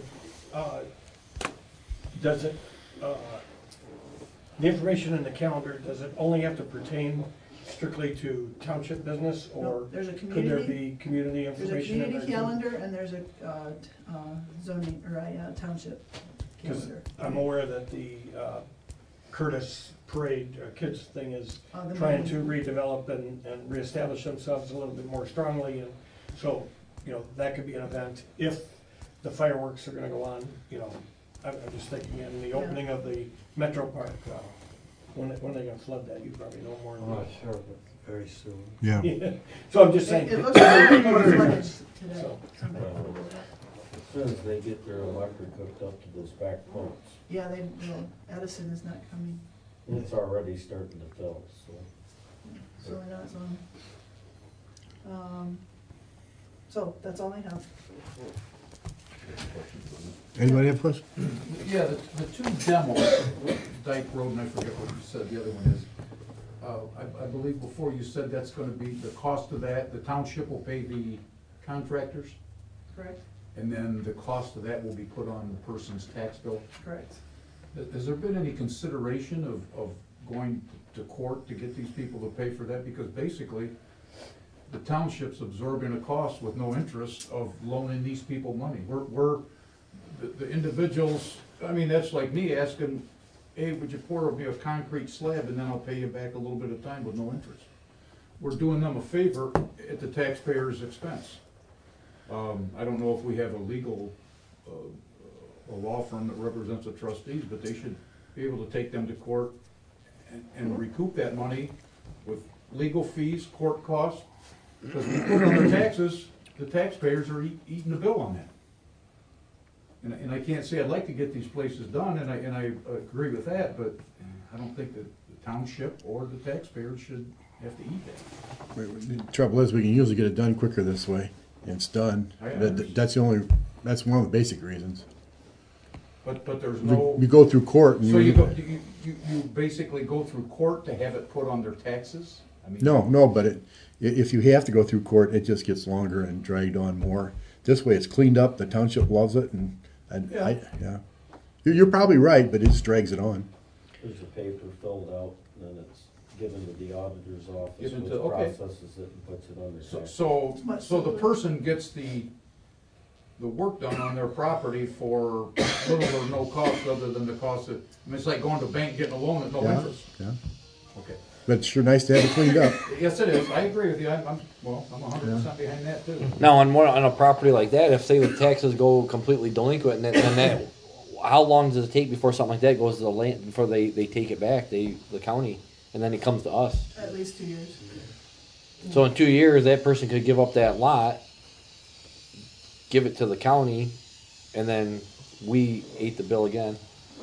[SPEAKER 5] does it, the information in the calendar, does it only have to pertain strictly to township business,
[SPEAKER 6] No,
[SPEAKER 5] or
[SPEAKER 6] there's a
[SPEAKER 5] could there
[SPEAKER 6] community,
[SPEAKER 5] be community
[SPEAKER 6] there's a
[SPEAKER 5] information in there
[SPEAKER 6] community
[SPEAKER 5] too?
[SPEAKER 6] calendar, and there's a zoning, or a township
[SPEAKER 5] Because
[SPEAKER 6] calendar.
[SPEAKER 5] I'm aware that the Curtis Parade Kids thing is
[SPEAKER 6] The
[SPEAKER 5] trying
[SPEAKER 6] main-
[SPEAKER 5] to redevelop and reestablish themselves a little bit more strongly, and so, that could be an event if the fireworks are gonna go on, I'm just thinking in the opening of the Metro Park, when are they gonna flood that? You probably know more
[SPEAKER 8] I'm
[SPEAKER 5] than
[SPEAKER 8] not
[SPEAKER 5] me.
[SPEAKER 8] sure, but very soon.
[SPEAKER 1] Yeah.
[SPEAKER 5] Yeah. So I'm just saying.
[SPEAKER 6] It looks like it's flooded today.
[SPEAKER 5] So-
[SPEAKER 6] Somebody told me that.
[SPEAKER 8] As soon as they get their electric hooked up to those back pumps,
[SPEAKER 6] Yeah, Edison is not coming,
[SPEAKER 8] it's already starting to fill, so.
[SPEAKER 6] so we're not on. So that's all I have.
[SPEAKER 1] Anybody have a question?
[SPEAKER 9] Yeah, the 2 demos, Dyke Road, and I forget what you said the other one is. I believe before you said that's gonna be, the cost of that, the township will pay the contractors,
[SPEAKER 6] Correct?
[SPEAKER 9] and then the cost of that will be put on the person's tax bill.
[SPEAKER 6] Correct.
[SPEAKER 9] Has there been any consideration of going to court to get these people to pay for that? Because basically, the township's absorbing a cost with no interest of loaning these people money. The individuals, I mean, that's like me asking, hey, would you pour me a concrete slab and then I'll pay you back a little bit of time with no interest? We're doing them a favor at the taxpayer's expense. I don't know if we have a legal, a law firm that represents the trustees, but they should be able to take them to court and recoup that money with legal fees, court costs, because we put on their taxes, the taxpayers are eating the bill on that. And I can't say I'd like to get these places done, and I agree with that, but I don't think that the township or the taxpayers should have to eat that.
[SPEAKER 1] The trouble is, we can usually get it done quicker this way, and it's done. That's one of the basic reasons.
[SPEAKER 9] But there's no,
[SPEAKER 1] You go through court and
[SPEAKER 9] so you basically go through court to have it put on their taxes? I mean,
[SPEAKER 1] No, but if you have to go through court, it just gets longer and dragged on more. This way, it's cleaned up, the township loves it, and yeah. You're probably right, but it just drags it on.
[SPEAKER 4] There's a paper filled out, and then it's given to the auditor's office,
[SPEAKER 9] Given
[SPEAKER 4] which
[SPEAKER 9] to- okay.
[SPEAKER 4] processes it and puts it on their tax.
[SPEAKER 9] So the person gets the work done on their property for little or no cost other than the cost of, I mean, it's like going to the bank, getting a loan at no
[SPEAKER 1] Yeah,
[SPEAKER 9] interest.
[SPEAKER 1] yeah.
[SPEAKER 9] Okay.
[SPEAKER 1] But it's sure nice to have it cleaned up.
[SPEAKER 9] Yes, it is. I agree with you. I'm 100% behind that too.
[SPEAKER 3] Now, on a property like that, if say the taxes go completely delinquent, and that, how long does it take before something like that goes to the land, before they take it back, the county, and then it comes to us?
[SPEAKER 6] At least 2 years.
[SPEAKER 3] So in 2 years, that person could give up that lot, give it to the county, and then we ate the bill again.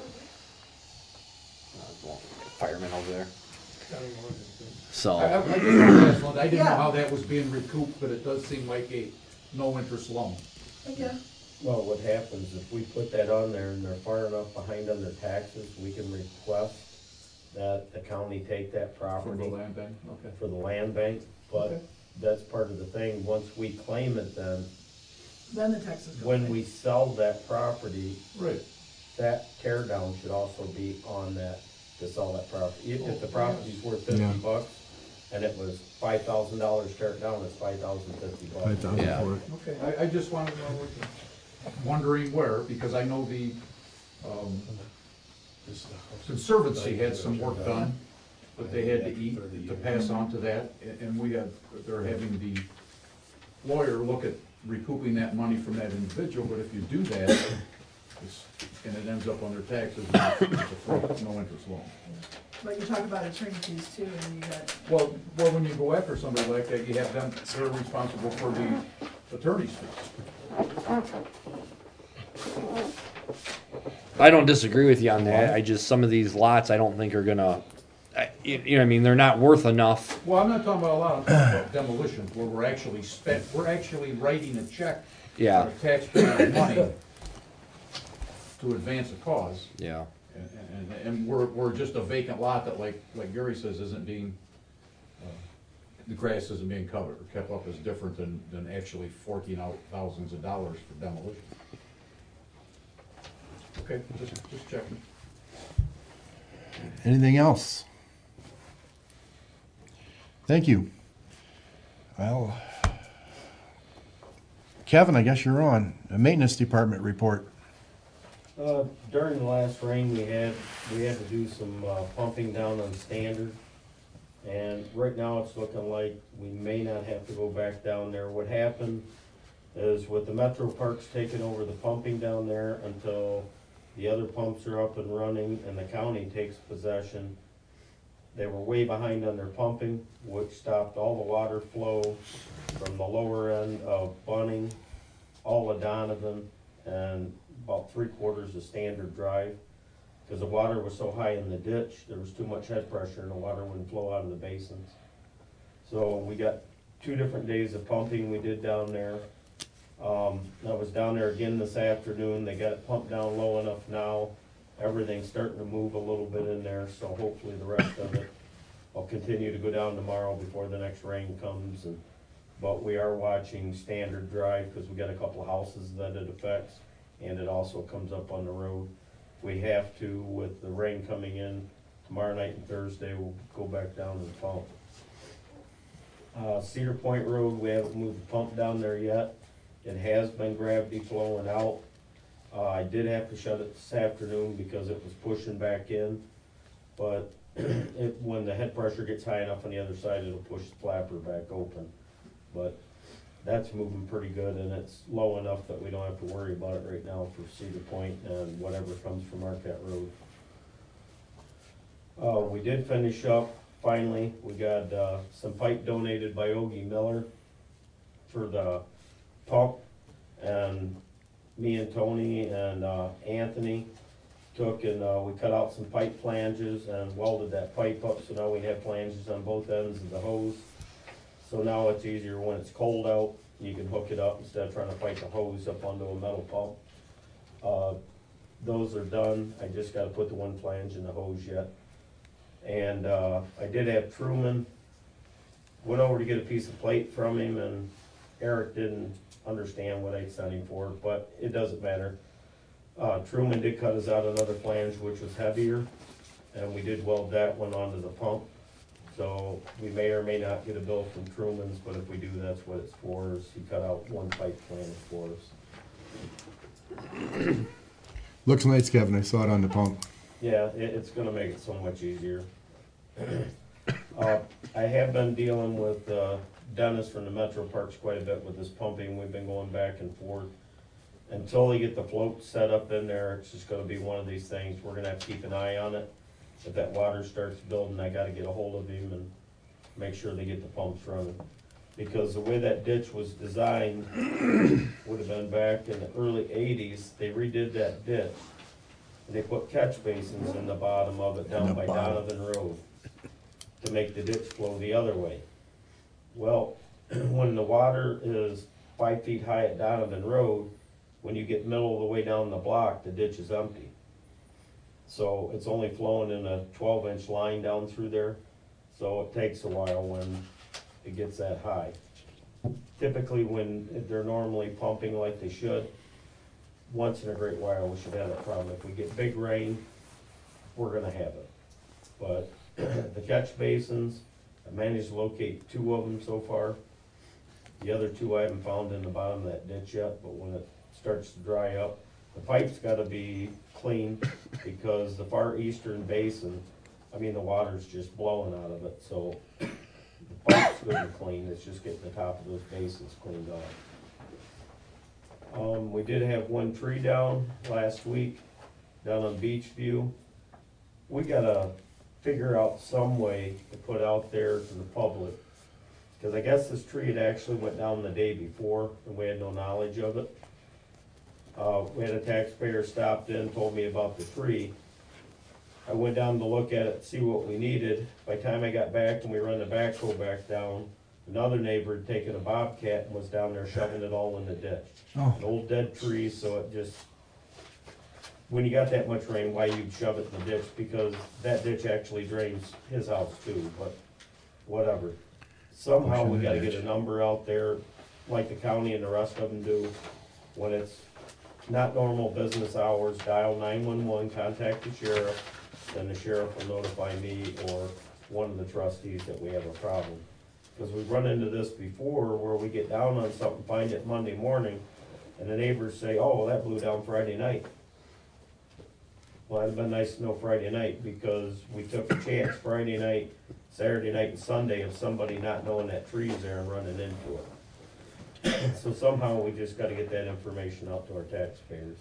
[SPEAKER 3] Fireman over there. So.
[SPEAKER 9] I just wanted to ask one. I didn't know
[SPEAKER 6] Yeah.
[SPEAKER 9] how that was being recouped, but it does seem like a no interest loan.
[SPEAKER 6] Yeah.
[SPEAKER 4] Well, what happens, if we put that on there and they're far enough behind on their taxes, we can request that the county take that
[SPEAKER 9] For
[SPEAKER 4] property
[SPEAKER 9] the land bank, okay.
[SPEAKER 4] for the land bank, but
[SPEAKER 6] Okay.
[SPEAKER 4] that's part of the thing, once we claim it then,
[SPEAKER 6] Then the taxes go.
[SPEAKER 4] when
[SPEAKER 6] away.
[SPEAKER 4] we sell that property,
[SPEAKER 9] Right.
[SPEAKER 4] that tear down should also be on that, to sell that property. If the property's worth
[SPEAKER 1] Yeah.
[SPEAKER 4] $50 and it was $5,000 tear it down, it's $5,050.
[SPEAKER 1] $5,000
[SPEAKER 3] Yeah.
[SPEAKER 1] for it.
[SPEAKER 9] Okay, I just wanted to know, wondering where, because I know the Conservancy had some work done, but they had to eat to pass on to that, and they're having the lawyer look at recouping that money from that individual, but if you do that, and it ends up on their taxes, it's a free, no interest loan.
[SPEAKER 6] But you talk about attorney fees too, and you got,
[SPEAKER 9] Well, when you go after somebody like that, you have them, they're responsible for the attorney's fees.
[SPEAKER 3] I don't disagree with you on that. I just, some of these lots I don't think are gonna, you know what I mean, they're not worth enough.
[SPEAKER 9] Well, I'm not talking about a lot, I'm talking about demolitions, where we're actually writing a check
[SPEAKER 3] Yeah.
[SPEAKER 9] for taxpayer money to advance a cause.
[SPEAKER 3] Yeah.
[SPEAKER 9] And we're just a vacant lot that, like Gary says, isn't being, the grass isn't being covered or kept up, is different than actually forking out thousands of dollars for demolition. Okay, just checking.
[SPEAKER 1] Anything else? Thank you. Well, Kevin, I guess you're on. A maintenance department report.
[SPEAKER 4] During the last rain we had to do some pumping down on Standard. And right now it's looking like we may not have to go back down there. What happened is with the Metro Parks taking over the pumping down there until the other pumps are up and running and the county takes possession, they were way behind on their pumping, which stopped all the water flow from the lower end of Bunning, all of Donovan, and about 3/4 of Standard Drive. Because the water was so high in the ditch, there was too much head pressure and the water wouldn't flow out of the basins. So we got 2 different days of pumping we did down there. I was down there again this afternoon. They got it pumped down low enough now. Everything's starting to move a little bit in there, so hopefully the rest of it I'll continue to go down tomorrow before the next rain comes, but we are watching Standard Drive, because we got a couple of houses that it affects, and it also comes up on the road. We have to, with the rain coming in tomorrow night and Thursday, we'll go back down and pump. Cedar Point Road, we haven't moved the pump down there yet. It has been gravity flowing out. I did have to shut it this afternoon because it was pushing back in, but when the head pressure gets high enough on the other side, it'll push the flapper back open. But that's moving pretty good, and it's low enough that we don't have to worry about it right now for Cedar Point and whatever comes from Marquette Road. We did finish up, finally. We got some pipe donated by Ogie Miller for the pump, and me and Tony and Anthony took and we cut out some pipe flanges and welded that pipe up, so now we have flanges on both ends of the hose. So now it's easier when it's cold out, you can hook it up instead of trying to fight the hose up onto a metal pump. Those are done. I just gotta put the one flange in the hose yet. And I did have Truman, went over to get a piece of plate from him, and Eric didn't understand what I sent him for, but it doesn't matter. Truman did cut us out another flange which was heavier, and we did weld that one onto the pump. So we may or may not get a bill from Truman's, but if we do, that's what it's for, is he cut out one pipe flange for us.
[SPEAKER 1] Looks nice, Kevin. I saw it on the pump.
[SPEAKER 4] Yeah, it's gonna make it so much easier. I have been dealing with Dennis from the Metro Parks quite a bit with this pumping. We've been going back and forth. Until they get the float set up in there, it's just gonna be one of these things. We're gonna have to keep an eye on it. If that water starts building, I gotta get a hold of him and make sure they get the pumps running. Because the way that ditch was designed would have been back in the early 80s. They redid that ditch. And they put catch basins in the bottom of it down by Donovan Road to make the ditch flow the other way. Well, when the water is 5 feet high at Donovan Road, when you get middle of the way down the block, the ditch is empty. So it's only flowing in a 12-inch line down through there. So it takes a while when it gets that high. Typically when they're normally pumping like they should, once in a great while we should have that problem. If we get big rain, we're gonna have it. But the catch basins, I managed to locate 2 of them so far. The other 2 I haven't found in the bottom of that ditch yet, but when it starts to dry up, the pipe's gotta be clean because the far eastern basin, I mean, the water's just blowing out of it, so the pipe's good and clean. It's just getting the top of those basins cleaned off. We did have 1 tree down last week, down on Beachview. We gotta figure out some way to put out there to the public, because I guess this tree had actually went down the day before, and we had no knowledge of it. We had a taxpayer stopped in, told me about the tree. I went down to look at it, see what we needed. By the time I got back and we run the backhoe back down, another neighbor had taken a bobcat and was down there shoving it all in the ditch.
[SPEAKER 1] Oh.
[SPEAKER 4] An old dead tree, so it just, when you got that much rain, why you'd shove it in the ditch, because that ditch actually drains his house too, but whatever. Somehow we gotta get a number out there, like the county and the rest of them do. When it's not normal business hours, dial 911, contact the sheriff, then the sheriff will notify me or one of the trustees that we have a problem. Because we've run into this before where we get down on something, find it Monday morning, and the neighbors say, oh, well, that blew down Friday night. Well, it'd been nice to know Friday night, because we took a chance Friday night, Saturday night, and Sunday of somebody not knowing that tree's there and running into it. So somehow we just gotta get that information out to our taxpayers.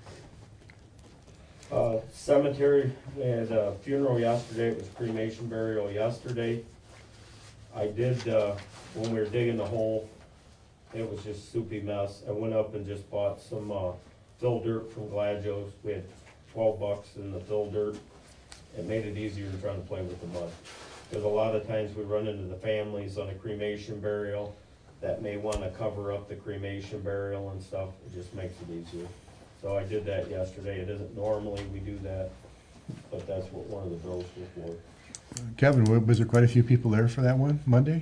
[SPEAKER 4] Cemetery, we had a funeral yesterday. It was cremation burial yesterday. I did, when we were digging the hole, it was just a soupy mess. I went up and just bought some fill dirt from Gladios. We had $12 in the fill dirt. It made it easier than trying to play with the mud. Because a lot of times we run into the families on a cremation burial that may want to cover up the cremation burial and stuff. It just makes it easier. So I did that yesterday. It isn't normally we do that, but that's what one of the bills was for.
[SPEAKER 1] Kevin, was there quite a few people there for that one Monday?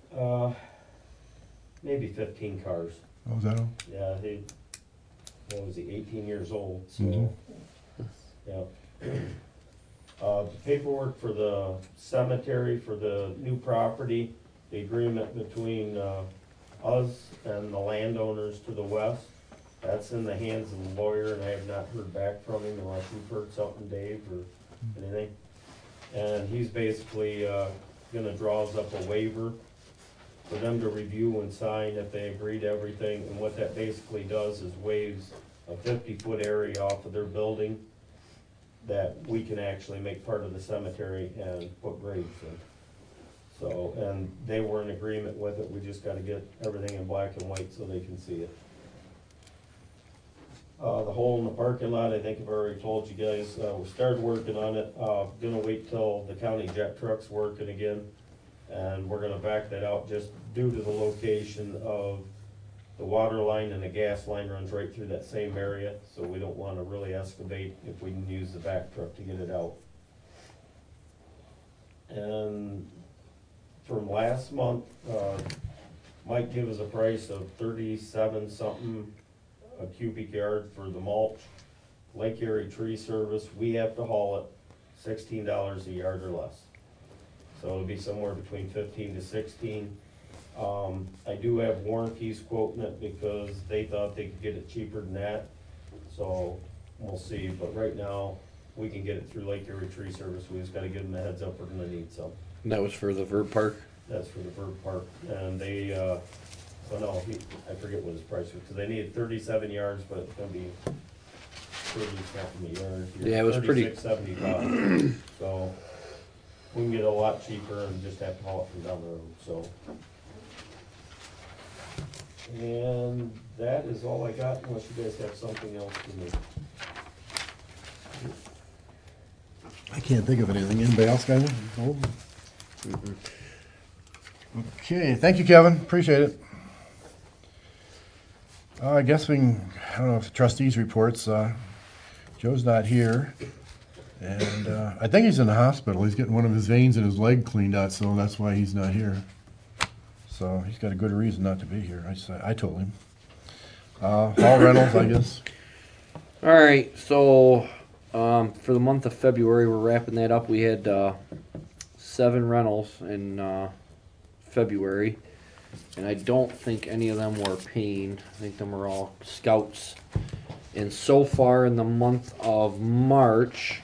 [SPEAKER 4] Maybe 15 cars.
[SPEAKER 1] Oh, was that all?
[SPEAKER 4] Yeah, what was he, 18 years old, so,
[SPEAKER 1] Mhm.
[SPEAKER 4] yeah. The paperwork for the cemetery, for the new property, the agreement between, us and the landowners to the west, that's in the hands of the lawyer, and I have not heard back from him unless you've heard something, Dave, or anything. And he's basically, gonna draw us up a waiver for them to review and sign if they agree to everything, and what that basically does is waives a 50-foot area off of their building that we can actually make part of the cemetery and put graves in. So, and they were in agreement with it, we just gotta get everything in black and white so they can see it. The hole in the parking lot, I think I've already told you guys, we started working on it, gonna wait till the county jet truck's working again. And we're gonna back that out just due to the location of the water line, and the gas line runs right through that same area, so we don't wanna really excavate if we can use the back truck to get it out. And from last month, Mike gave us a price of 37 something a cubic yard for the mulch. Lake Erie Tree Service, we have to haul it, $16 a yard or less. So it'll be somewhere between 15 to 16. I do have Warranties quoting it because they thought they could get it cheaper than that. So we'll see, but right now, we can get it through Lake Erie Tree Service. We just gotta give them a heads up, we're gonna need some.
[SPEAKER 3] And that was for the Verb Park?
[SPEAKER 4] That's for the Bird Park, and they, well, no, I forget what his price was, because they needed 37 yards, but it's gonna be 30 something a yard.
[SPEAKER 3] Yeah, it was pretty-
[SPEAKER 4] 36.75. So we can get it a lot cheaper and just have to haul it from down the road, so. And that is all I got, unless you guys have something else for me.
[SPEAKER 1] I can't think of anything. Anybody else got anything? Oh. Okay, thank you, Kevin. Appreciate it. I guess we can, I don't know if trustees reports, Joe's not here. And I think he's in the hospital. He's getting one of his veins in his leg cleaned out, so that's why he's not here. So he's got a good reason not to be here. I told him. Hall rentals, I guess.
[SPEAKER 3] All right, so for the month of February, we're wrapping that up. We had 7 rentals in February, and I don't think any of them were paying. I think them were all scouts. And so far in the month of March,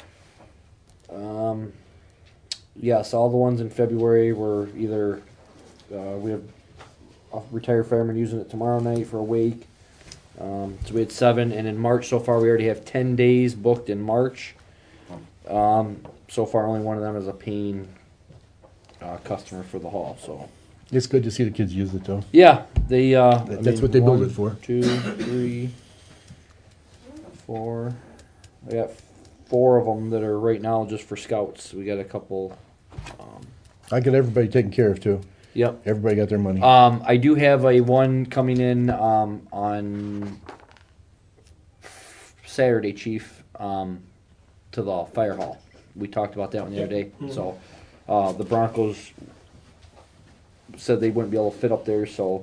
[SPEAKER 3] yes, all the ones in February were either we have a retired fireman using it tomorrow night for a wake. So we had 7, and in March so far we already have 10 days booked in March. So far only one of them is a paying customer for the hall. So
[SPEAKER 1] It's good to see the kids use it, though.
[SPEAKER 3] yeah, they
[SPEAKER 1] That's what they build it for.
[SPEAKER 3] 2, 3, 4. I got 4 of them that are right now just for scouts. We got a couple.
[SPEAKER 1] I get everybody taken care of, too.
[SPEAKER 3] Yep.
[SPEAKER 1] Everybody got their money.
[SPEAKER 3] I do have a one coming in on Saturday, Chief, to the fire hall. We talked about that one the other day. So the Broncos said they wouldn't be able to fit up there, so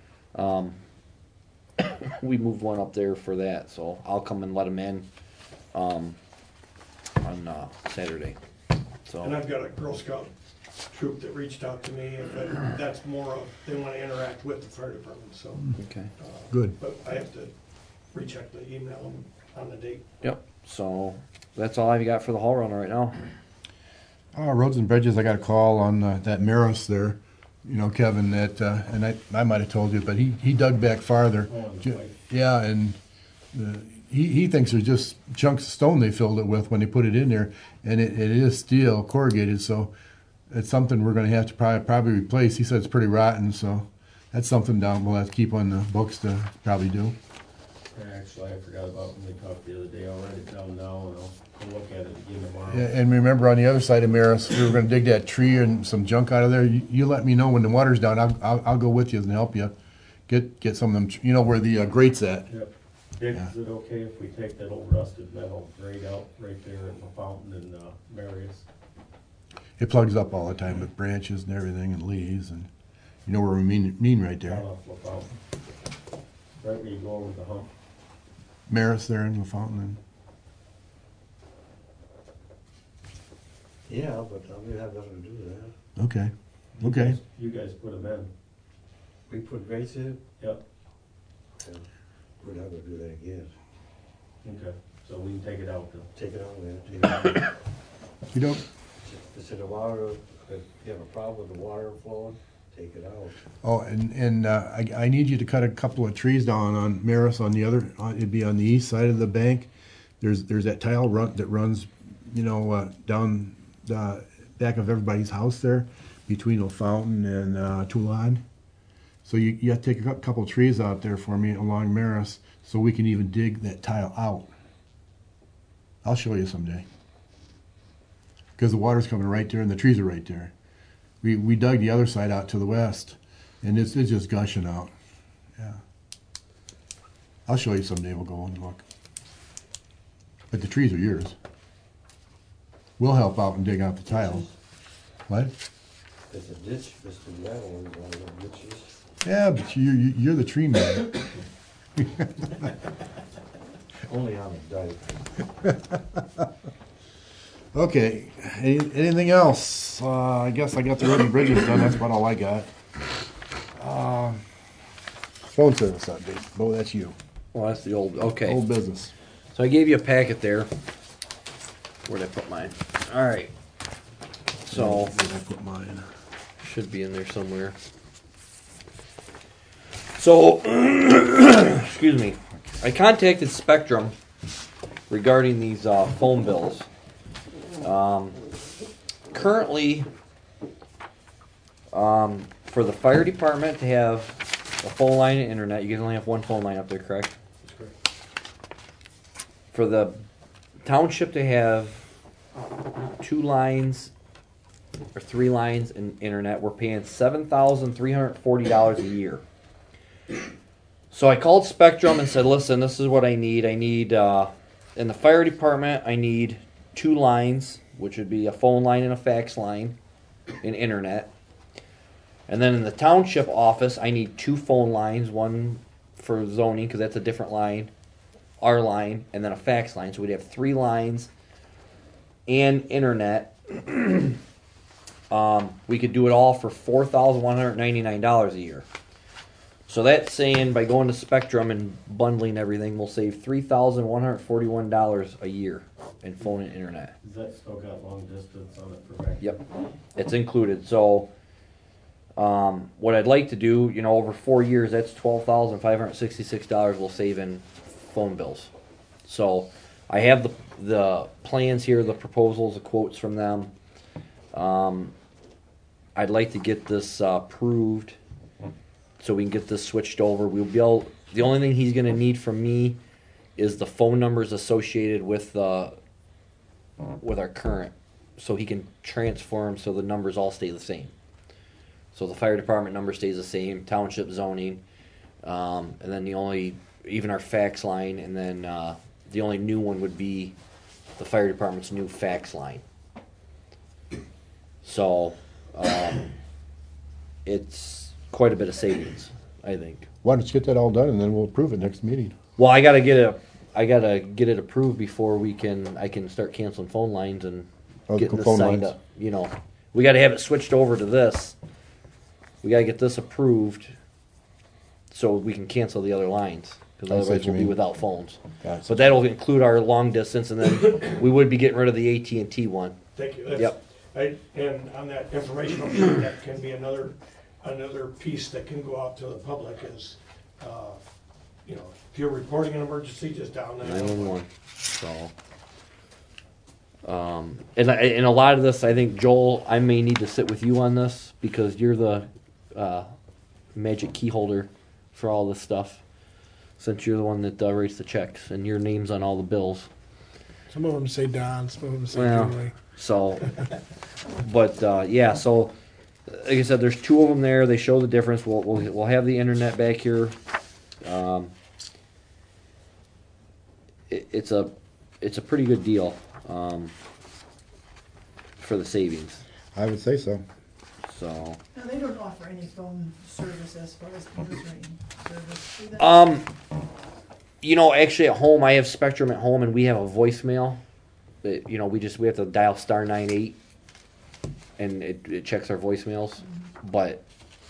[SPEAKER 3] we moved one up there for that. So I'll come and let them in on Saturday. So
[SPEAKER 5] And I've got a Girl Scout troop that reached out to me, but that's more of, they want to interact with the fire department, so.
[SPEAKER 3] okay.
[SPEAKER 1] Good.
[SPEAKER 5] But I have to recheck the email on the date.
[SPEAKER 3] Yep. So that's all I've got for the hall runner right now.
[SPEAKER 1] Roads and Bridges, I got a call on that Maris there. You know, Kevin, that, and I might have told you, but he dug back farther. Yeah, and he thinks there's just chunks of stone they filled it with when they put it in there, and it is steel corrugated, so it's something we're going to have to probably replace. He said it's pretty rotten, so that's something we'll have to keep on the books to probably do.
[SPEAKER 4] Actually, I forgot about when we talked the other day. I'll write it down now, and I'll look at it again tomorrow.
[SPEAKER 1] Yeah, and remember on the other side of Maris, we were going to dig that tree and some junk out of there. You let me know when the water's down. I'll go with you and help you get some of them. You know where the grate's at.
[SPEAKER 4] Yep. Dick, is it okay if we take that old rusted metal grate out right there at the fountain in Marius?
[SPEAKER 1] It plugs up all the time with branches and everything and leaves, and you know where we mean right there.
[SPEAKER 4] Down off LaFountain. Right where you go over the hump.
[SPEAKER 1] Maris there in the fountain.
[SPEAKER 8] Yeah, but we have nothing to do with that.
[SPEAKER 1] And, okay. Okay.
[SPEAKER 4] You guys put them in.
[SPEAKER 8] We put grates in,
[SPEAKER 4] Yep.
[SPEAKER 8] and we're not gonna do that again.
[SPEAKER 4] Okay. So we can take it out then.
[SPEAKER 8] Take it out, man, take it out.
[SPEAKER 1] You don't.
[SPEAKER 8] If it's in the water, if you have a problem with the water flowing, take it out.
[SPEAKER 1] Oh, and I need you to cut a couple of trees down on Maris on the other. It'd be on the east side of the bank. There's that tile run that runs, you know, down the back of everybody's house there, between the fountain and Toulon. So you have to take a couple of trees out there for me along Maris, so we can even dig that tile out. I'll show you someday. Because the water's coming right there and the trees are right there. We dug the other side out to the west, and it's just gushing out. Yeah. I'll show you someday. We'll go and look. But the trees are yours. We'll help out and dig out the tile. What?
[SPEAKER 8] There's a ditch, Mr. Metal, one of the ditches.
[SPEAKER 1] Yeah, but you're the tree man.
[SPEAKER 8] Only on the dike.
[SPEAKER 1] Okay. Anything else? I guess I got the road and bridges done. That's about all I got. Phone service update. Bo, that's you.
[SPEAKER 3] Well, that's the old, okay.
[SPEAKER 1] Old business.
[SPEAKER 3] So I gave you a packet there. Where'd I put mine? All right. So,
[SPEAKER 1] Where'd I put mine?
[SPEAKER 3] should be in there somewhere. So, excuse me. I contacted Spectrum regarding these phone bills. Currently, for the fire department to have a phone line and internet, you can only have one phone line up there, correct?
[SPEAKER 4] That's correct.
[SPEAKER 3] For the township to have 2 lines or 3 lines and internet, we're paying $7,340 a year. So I called Spectrum and said, listen, this is what I need. I need, in the fire department, I need 2 lines, which would be a phone line and a fax line, and internet. And then in the township office, I need 2 phone lines, one for zoning, because that's a different line, our line, and then a fax line. So we'd have 3 lines and internet. We could do it all for $4,199 a year. So that's saying by going to Spectrum and bundling everything, we'll save $3,141 a year in phone and internet.
[SPEAKER 4] Is that still got long distance on it for back?
[SPEAKER 3] Yep, it's included. So what I'd like to do, you know, over 4 years, that's $12,566 we'll save in phone bills. So I have the plans here, the proposals, the quotes from them. I'd like to get this approved so we can get this switched over. We'll be able, the only thing he's going to need from me is the phone numbers associated with our current, so he can transfer them so the numbers all stay the same. So the fire department number stays the same, township zoning, and then even our fax line, and then the only new one would be the fire department's new fax line. So it's quite a bit of savings, I think.
[SPEAKER 1] Why don't you get that all done and then we'll approve it next meeting?
[SPEAKER 3] Well, I gotta get it approved before I can start canceling phone lines and getting this
[SPEAKER 1] phone
[SPEAKER 3] signed
[SPEAKER 1] lines.
[SPEAKER 3] up. You know, we gotta have it switched over to this. We gotta get this approved so we can cancel the other lines, because
[SPEAKER 1] I see what
[SPEAKER 3] otherwise
[SPEAKER 1] you
[SPEAKER 3] we'll be
[SPEAKER 1] mean.
[SPEAKER 3] without phones.
[SPEAKER 1] Gotcha.
[SPEAKER 3] But that'll include our long distance, and then we would be getting rid of the AT&T one.
[SPEAKER 5] Thank you. That's-
[SPEAKER 3] Yep.
[SPEAKER 5] And on that informational sheet, that can be another piece that can go out to the public is, you know, if you're reporting an emergency, just down
[SPEAKER 3] 911. So, and a lot of this, I think, Joel, I may need to sit with you on this because you're the magic key holder for all this stuff, since you're the one that writes the checks and your name's on all the bills.
[SPEAKER 2] Some of them say Don, some of them say
[SPEAKER 3] Well,
[SPEAKER 2] Julie.
[SPEAKER 3] So, but yeah, so like I said, there's 2 of them there. They show the difference. We'll have the internet back here. It's a pretty good deal for the savings.
[SPEAKER 1] I would say so.
[SPEAKER 3] So,
[SPEAKER 6] No, they don't offer any phone service as far as answering service, do they?
[SPEAKER 3] you know, actually at home, I have Spectrum at home, and we have a voicemail. That, you know, we have to dial *98, and it checks our voicemails. But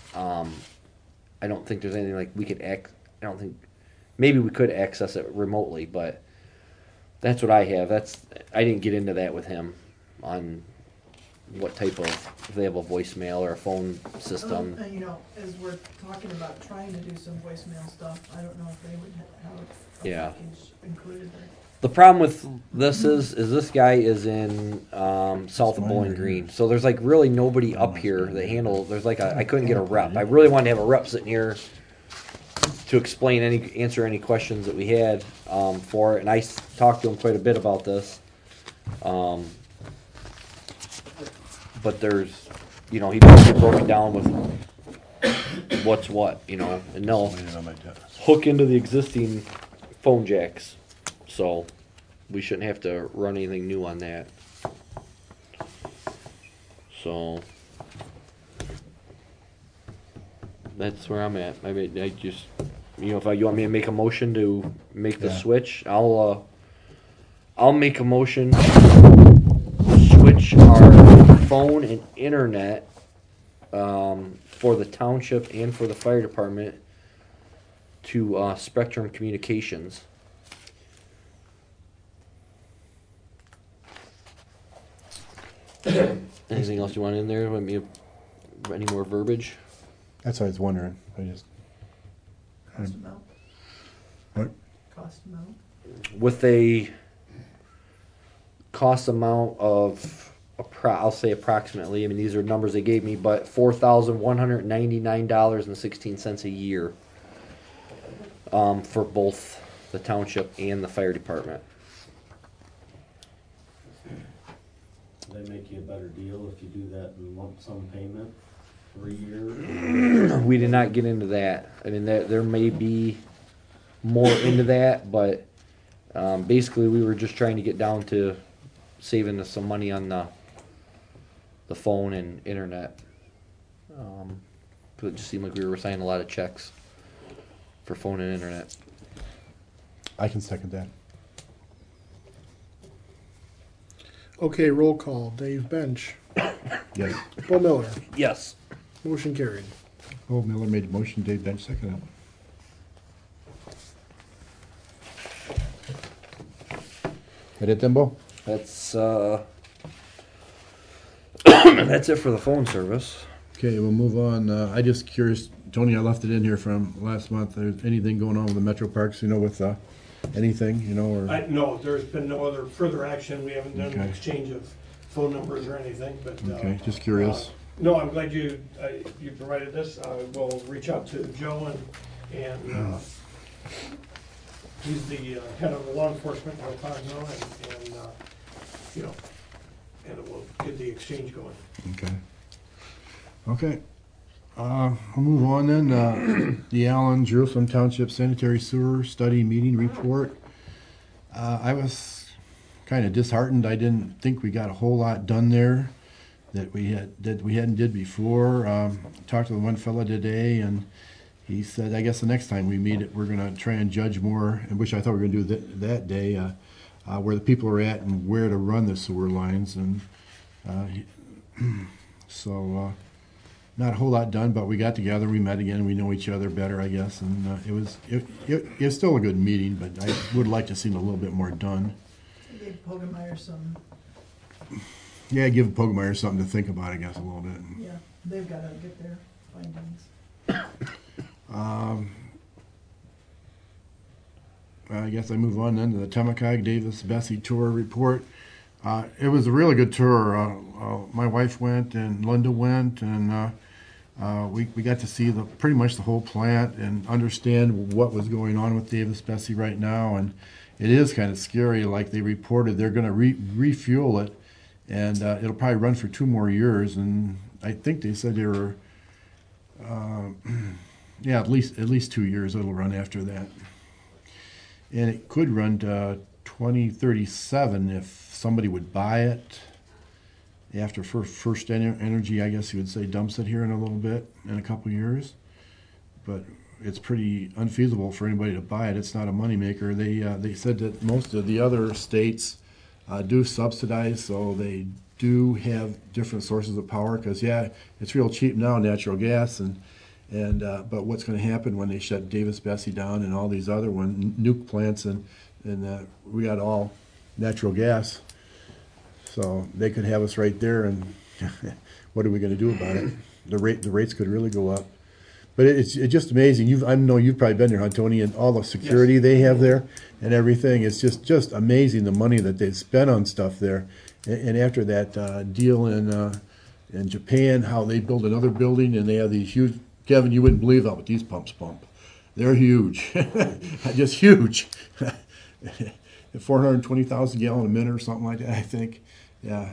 [SPEAKER 3] I don't think there's anything like we could I don't think maybe we could access it remotely, but that's what I have. I didn't get into that with him on what type of, if they have a voicemail or a phone system.
[SPEAKER 6] You know, as we're talking about trying to do some voicemail stuff, I don't know if they would have a
[SPEAKER 3] Yeah.
[SPEAKER 6] package included there.
[SPEAKER 3] The problem with this is this guy is in south of Bowling Green, so there's like really nobody up here that handle. There's like I couldn't get a rep. I really wanted to have a rep sitting here to answer any questions that we had for it, and I talked to him quite a bit about this. But there's, you know, he basically broke it down with what's what, you know, and they'll hook into the existing phone jacks. So we shouldn't have to run anything new on that. So that's where I'm at. I mean, I just, you know, you want me to make a motion to make the switch, I'll make a motion to switch our phone and internet for the township and for the fire department to Spectrum Communications. Anything else you want in there? Want me to, any more verbiage?
[SPEAKER 1] That's what I was wondering.
[SPEAKER 6] Cost amount?
[SPEAKER 1] What?
[SPEAKER 6] Cost amount?
[SPEAKER 3] With a cost amount of, I'll say approximately, I mean, these are numbers they gave me, but $4,199.16 a year for both the township and the fire department.
[SPEAKER 4] They make you a better deal if you do that in lump sum payment for a year.
[SPEAKER 3] We did not get into that. I mean, there may be more into that, but basically we were just trying to get down to saving us some money on the phone and internet. It just seemed like we were signing a lot of checks for phone and internet.
[SPEAKER 1] I can second that.
[SPEAKER 2] Okay, roll call. Dave Bench.
[SPEAKER 1] Yes.
[SPEAKER 2] Bo Miller.
[SPEAKER 3] Yes.
[SPEAKER 2] Motion carried.
[SPEAKER 1] Bo Miller made the motion, Dave Bench seconded it. That it then, Bo?
[SPEAKER 3] That's that's it for the phone service.
[SPEAKER 1] Okay, we'll move on. I just curious, Tony, I left it in here from last month. There's anything going on with the Metro Parks, you know, with anything, you know, or?
[SPEAKER 5] No, there's been no other further action. We haven't done an
[SPEAKER 1] Okay.
[SPEAKER 5] exchange of phone numbers or anything, but.
[SPEAKER 1] Okay, just curious.
[SPEAKER 5] No, I'm glad you provided this. We'll reach out to Joe and he's the head of the law enforcement in Pogno, and you know, and we'll get the exchange going.
[SPEAKER 1] Okay. Okay. I'll move on then. The Allen Jerusalem Township Sanitary Sewer Study Meeting Report. I was kind of disheartened. I didn't think we got a whole lot done there that we hadn't did before. Talked to the one fella today, and he said, I guess the next time we meet, we're going to try and judge more, which I thought we were going to do that day, where the people are at and where to run the sewer lines. And so not a whole lot done, but we got together, we met again, we know each other better, I guess. And it was still a good meeting, but I would like to see a little bit more done.
[SPEAKER 6] I gave Pogemeyer some,
[SPEAKER 1] Yeah, give Pogemeyer something to think about, I guess, a little bit.
[SPEAKER 6] yeah, they've got to get their findings.
[SPEAKER 1] I guess I move on then to the Temacog Davis Bessie tour report. It was a really good tour. My wife went and Linda went, and we got to see pretty much the whole plant and understand what was going on with Davis Bessie right now. And it is kind of scary. Like they reported, they're going to refuel it, and it'll probably run for 2 more years. And I think they said they were, yeah, at least 2 years it'll run after that. And it could run to 2037 if somebody would buy it. after First Energy, I guess you would say, dumps it here in a little bit, in a couple years. But it's pretty unfeasible for anybody to buy it. It's not a moneymaker. They said that most of the other states do subsidize, so they do have different sources of power. Because yeah, it's real cheap now, natural gas, but what's going to happen when they shut Davis-Besse down and all these other nuke plants, and we got all natural gas, so they could have us right there, and what are we going to do about it? The rates could really go up. But it's just amazing. I know you've probably been there, huh, Tony, and all the security they have there and everything. It's just amazing the money that they spend on stuff there. And after that deal in Japan, how they build another building and they have these huge. Kevin, you wouldn't believe how these pumps pump. They're huge, just huge. 420,000 gallon a minute or something like that, I think. Yeah.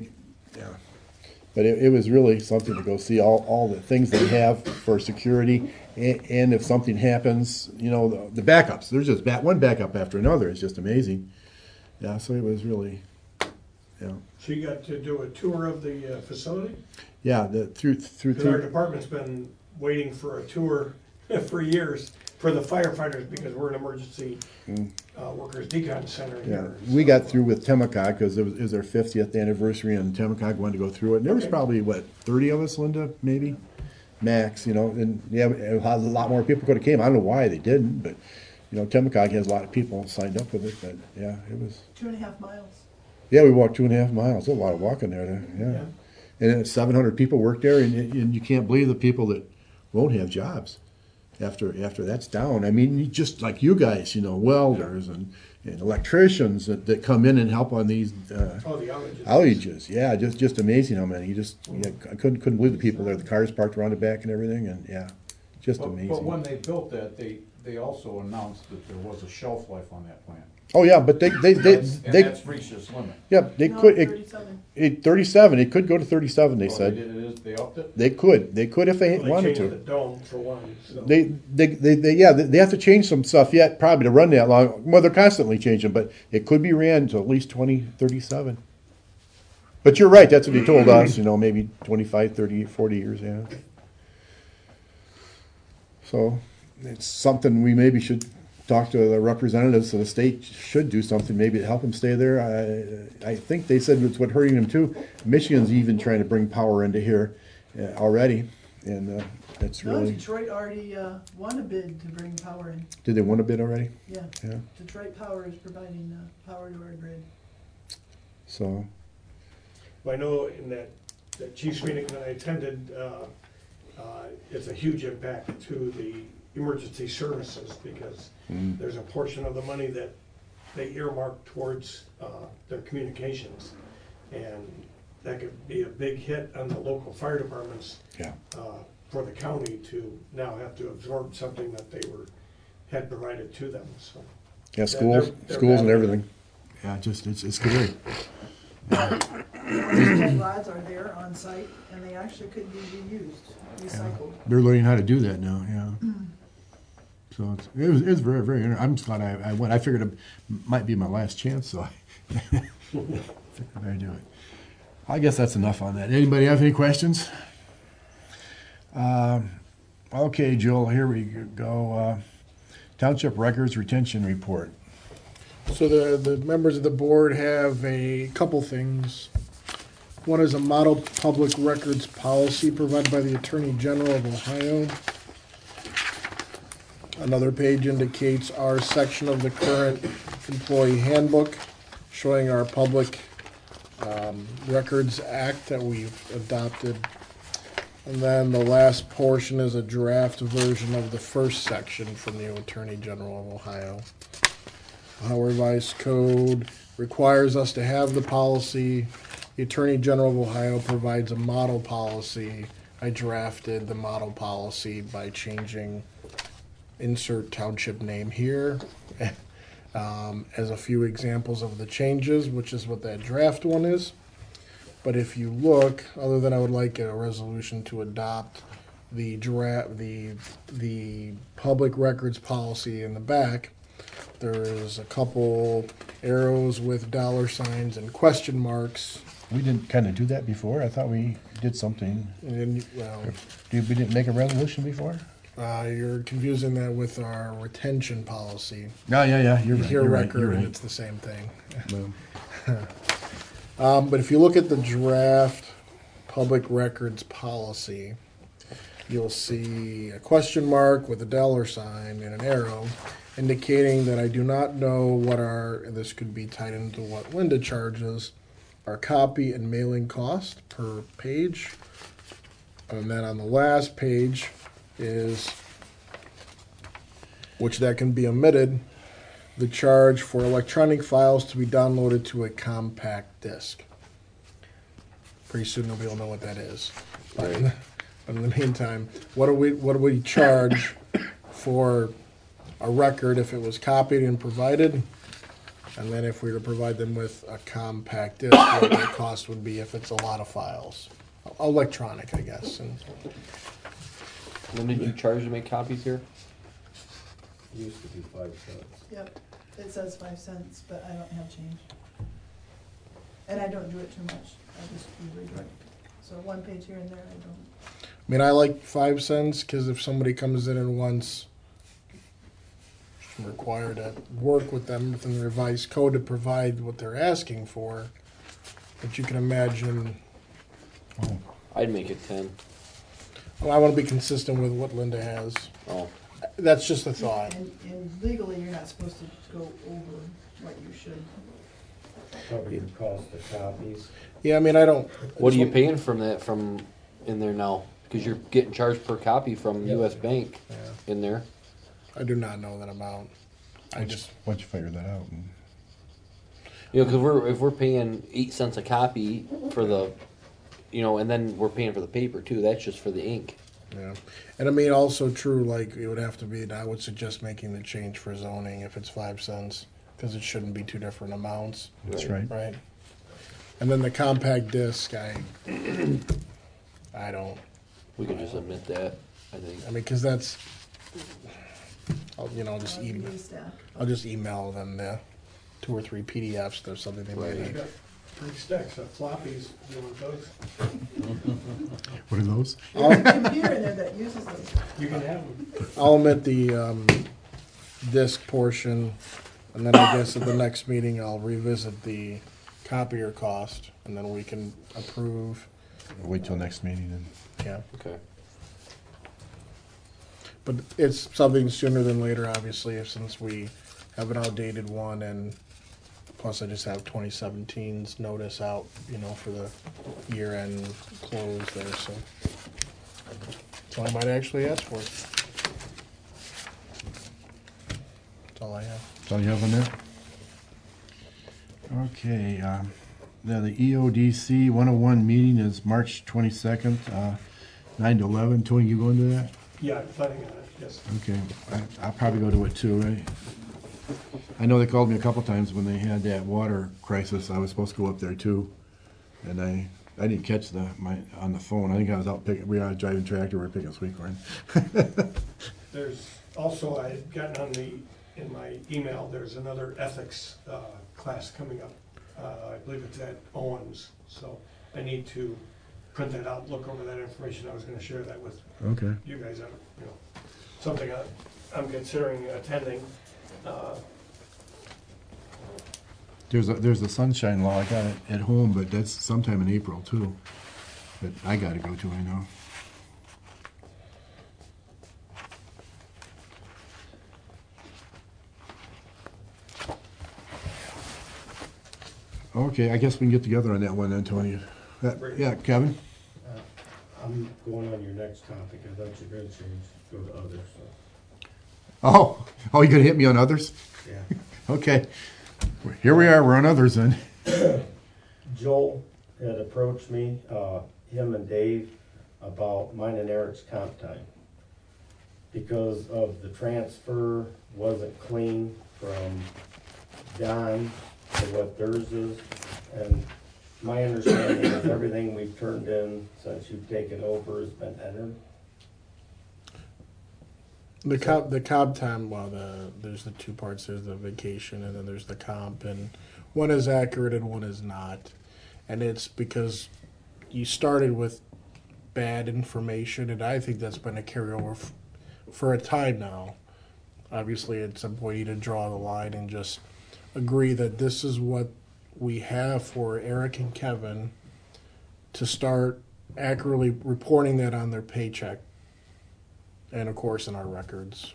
[SPEAKER 1] But it was really something to go see all the things they have for security, and if something happens, the backups. There's just one backup after another. It's just amazing. Yeah, so it was really, yeah.
[SPEAKER 5] So you got to do a tour of the facility?
[SPEAKER 1] Yeah, through.
[SPEAKER 5] Because our department's been waiting for a tour for years for the firefighters, because we're an emergency workers decon center
[SPEAKER 1] Yeah,
[SPEAKER 5] here.
[SPEAKER 1] we got through with Temacog because it was our 50th anniversary, and Temacog wanted to go through it. And there was probably, 30 of us, Linda, maybe? Max, and yeah, a lot more people could have came. I don't know why they didn't, but, Temacog has a lot of people signed up with it, but yeah, it was.
[SPEAKER 6] 2.5 miles.
[SPEAKER 1] Yeah, we walked 2.5 miles. There's a lot of walking there, yeah. And 700 people work there, and you can't believe the people that won't have jobs after that's down. I mean, just like you guys, welders and electricians that come in and help on these
[SPEAKER 5] The outages.
[SPEAKER 1] outages. Yeah, just amazing how many. I couldn't believe the people there. The cars parked around the back and everything, and yeah, just amazing.
[SPEAKER 9] But when they built that, they also announced that there was a shelf life on that plant.
[SPEAKER 1] Oh yeah, but they
[SPEAKER 9] that's reached its limit.
[SPEAKER 1] yeah, they
[SPEAKER 6] No,
[SPEAKER 1] could
[SPEAKER 6] 37.
[SPEAKER 1] 37. It could go to 37. They
[SPEAKER 9] Oh,
[SPEAKER 1] said
[SPEAKER 9] they upped it?
[SPEAKER 1] they could if they
[SPEAKER 5] Well,
[SPEAKER 1] wanted
[SPEAKER 5] changed the
[SPEAKER 1] to.
[SPEAKER 5] dome for one, so.
[SPEAKER 1] They have to change some stuff yet, probably to run that long. Well, they're constantly changing, but it could be ran to at least 2037. But you're right, that's what he told us, maybe 25, 30, 40 years, yeah. So it's something we maybe should talk to the representatives of the state, should do something maybe to help them stay there. I think they said it's what hurting them too. Michigan's even trying to bring power into here already, and it's
[SPEAKER 6] No,
[SPEAKER 1] really.
[SPEAKER 6] Detroit already won a bid to bring power in.
[SPEAKER 1] Did they want a bid already?
[SPEAKER 6] Yeah.
[SPEAKER 1] Yeah.
[SPEAKER 6] Detroit Power is providing power to our grid.
[SPEAKER 1] So.
[SPEAKER 5] I know in that chief's meeting that I attended, it's a huge impact to the emergency services, because there's a portion of the money that they earmark towards their communications, and that could be a big hit on the local fire departments.
[SPEAKER 1] Yeah.
[SPEAKER 5] For the county to now have to absorb something that they had provided to them. So
[SPEAKER 1] Yeah, schools and
[SPEAKER 5] battling.
[SPEAKER 1] everything. Yeah, it's scary.
[SPEAKER 6] Those rods are there on site, and they actually could be reused, recycled.
[SPEAKER 1] They're learning how to do that now. Yeah. So it was very, very interesting. I'm just glad I went. I figured it might be my last chance, so I figured I'd do it. I guess that's enough on that. Anybody have any questions? Okay, Joel, here we go. Township Records Retention Report.
[SPEAKER 2] So the members of the board have a couple things. One is a model public records policy provided by the Attorney General of Ohio. Another page indicates our section of the current employee handbook, showing our public records act that we've adopted. And then the last portion is a draft version of the first section from the Attorney General of Ohio. Ohio Revised Code requires us to have the policy. The Attorney General of Ohio provides a model policy. I drafted the model policy by changing insert township name here as a few examples of the changes, which is what that draft one is. But if you look, other than I would like a resolution to adopt the draft, the public records policy in the back, there is a couple arrows with dollar signs and question marks
[SPEAKER 1] We didn't kind of do that before. I thought we did something.
[SPEAKER 2] And, well,
[SPEAKER 1] We didn't make a resolution before?
[SPEAKER 2] you're confusing that with our retention policy.
[SPEAKER 1] No, yeah, you're
[SPEAKER 2] You
[SPEAKER 1] right.
[SPEAKER 2] hear
[SPEAKER 1] You're right.
[SPEAKER 2] record,
[SPEAKER 1] You're
[SPEAKER 2] and
[SPEAKER 1] right.
[SPEAKER 2] it's the same thing.
[SPEAKER 1] Well,
[SPEAKER 2] But if you look at the draft public records policy, you'll see a question mark with a dollar sign and an arrow indicating that I do not know what this could be tied into what Linda charges, our copy and mailing cost per page. And then on the last page is, which that can be omitted, the charge for electronic files to be downloaded to a compact disc. Pretty soon nobody will know what that is. But in the meantime, what do we charge for a record if it was copied and provided? And then if we were to provide them with a compact disc, what the cost would be if it's a lot of files. Electronic, I guess. And
[SPEAKER 3] When did you charge to make copies here?
[SPEAKER 4] Used to be 5 cents.
[SPEAKER 6] Yep, it says 5 cents, but I don't have change. And I don't do it too much, I just usually do it. So one page here and there, I don't.
[SPEAKER 2] I mean, I like 5 cents because if somebody comes in and wants, I'm required to work with them within the revised code to provide what they're asking for. But you can imagine,
[SPEAKER 3] I'd make it 10.
[SPEAKER 2] well, I want to be consistent with what Linda has.
[SPEAKER 3] Oh,
[SPEAKER 2] That's just a thought.
[SPEAKER 6] And legally, you're not supposed to go over what you should.
[SPEAKER 4] Cover your cost of copies.
[SPEAKER 2] Yeah, I mean, I don't.
[SPEAKER 3] what are you paying from in there now? Because you're getting charged per copy from
[SPEAKER 4] Yep.
[SPEAKER 3] U.S. Bank
[SPEAKER 2] Yeah,
[SPEAKER 3] in there.
[SPEAKER 2] I do not know that amount. I just,
[SPEAKER 1] once you figure that out.
[SPEAKER 3] You know, because if we're paying 8 cents a copy for the, and then we're paying for the paper too. That's just for the ink.
[SPEAKER 2] yeah. And I mean, also true, like, it would have to be, I would suggest making the change for zoning if it's 5 cents, because it shouldn't be two different amounts.
[SPEAKER 1] That's right.
[SPEAKER 2] Right. And then the compact disc, I don't.
[SPEAKER 3] We could just admit that. I think.
[SPEAKER 2] I mean, because that's, I'll just
[SPEAKER 6] Give
[SPEAKER 2] email.
[SPEAKER 6] you a stack.
[SPEAKER 2] I'll just email them the 2 or 3 PDFs. There's something they might
[SPEAKER 5] I
[SPEAKER 2] need.
[SPEAKER 5] got 3 stacks of floppies, you want those?
[SPEAKER 1] What are those?
[SPEAKER 6] There's a computer in there that uses those.
[SPEAKER 5] You can have them.
[SPEAKER 2] I'll omit the disc portion, and then I guess at the next meeting I'll revisit the copier cost, and then we can approve.
[SPEAKER 1] Wait till next meeting and.
[SPEAKER 2] Yeah.
[SPEAKER 3] Okay.
[SPEAKER 2] But it's something sooner than later, obviously, since we have an outdated one, and plus I just have 2017's notice out, for the year-end close there, so. So I might actually ask for it. That's all I have.
[SPEAKER 1] That's all you have on there? Okay, now the EODC 101 meeting is March 22nd, 9 to 11. Tony, you going to that?
[SPEAKER 5] Yeah, I'm planning on it, yes.
[SPEAKER 1] Okay, I'll probably go to it too, right? I know they called me a couple times when they had that water crisis. I was supposed to go up there too. And I didn't catch on the phone. I think I was out we were out driving tractor, we were picking sweet corn.
[SPEAKER 5] There's also, I had gotten in my email, there's another ethics class coming up. I believe it's at Owens, so I need to print that out, look over that information. I was gonna share that with
[SPEAKER 1] Okay.
[SPEAKER 5] you guys, something I'm considering attending.
[SPEAKER 1] There's the sunshine law. I got it at home, but that's sometime in April too. But I gotta go to, I know. Okay, I guess we can get together on that one then, Tony. Yeah, Kevin?
[SPEAKER 4] I'm going on your next topic. I thought you were gonna change, go to others, so,
[SPEAKER 1] Oh, you gonna hit me on others?
[SPEAKER 4] yeah.
[SPEAKER 1] Okay. Here we are, we're on others then.
[SPEAKER 4] Joel had approached me, him and Dave, about mine and Eric's comp time. Because of the transfer wasn't clean from Don to what theirs is. And my understanding is everything we've turned in since you've taken over has been entered.
[SPEAKER 2] The comp time, there's the 2 parts. There's the vacation, and then there's the comp, and one is accurate and one is not. And it's because you started with bad information, and I think that's been a carryover for a time now. Obviously, at some point, you need to draw the line and just agree that this is what we have for Eric and Kevin to start accurately reporting that on their paycheck, and of course in our records.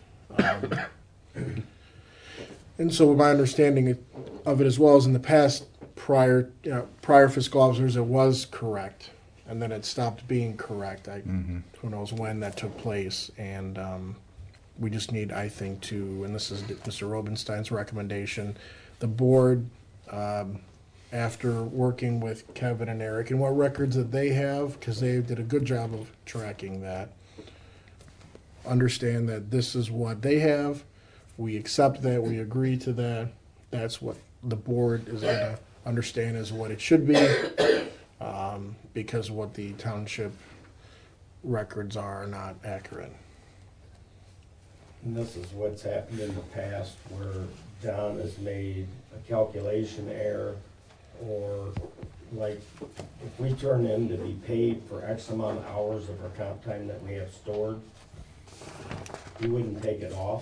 [SPEAKER 2] And so my understanding of it as well as in the past, prior fiscal officers, it was correct, and then it stopped being correct. Who knows when that took place, and we just need, I think, to, and this is Mr. Robenstein's recommendation, the board, after working with Kevin and Eric and what records that they have, because they did a good job of tracking that, understand that this is what they have. We accept that, we agree to that. That's what the board is going to understand is what it should be, because what the township records are not accurate.
[SPEAKER 4] And this is what's happened in the past where Don has made a calculation error, or like if we turn in to be paid for X amount of hours of our comp time that we have stored, he wouldn't take it off.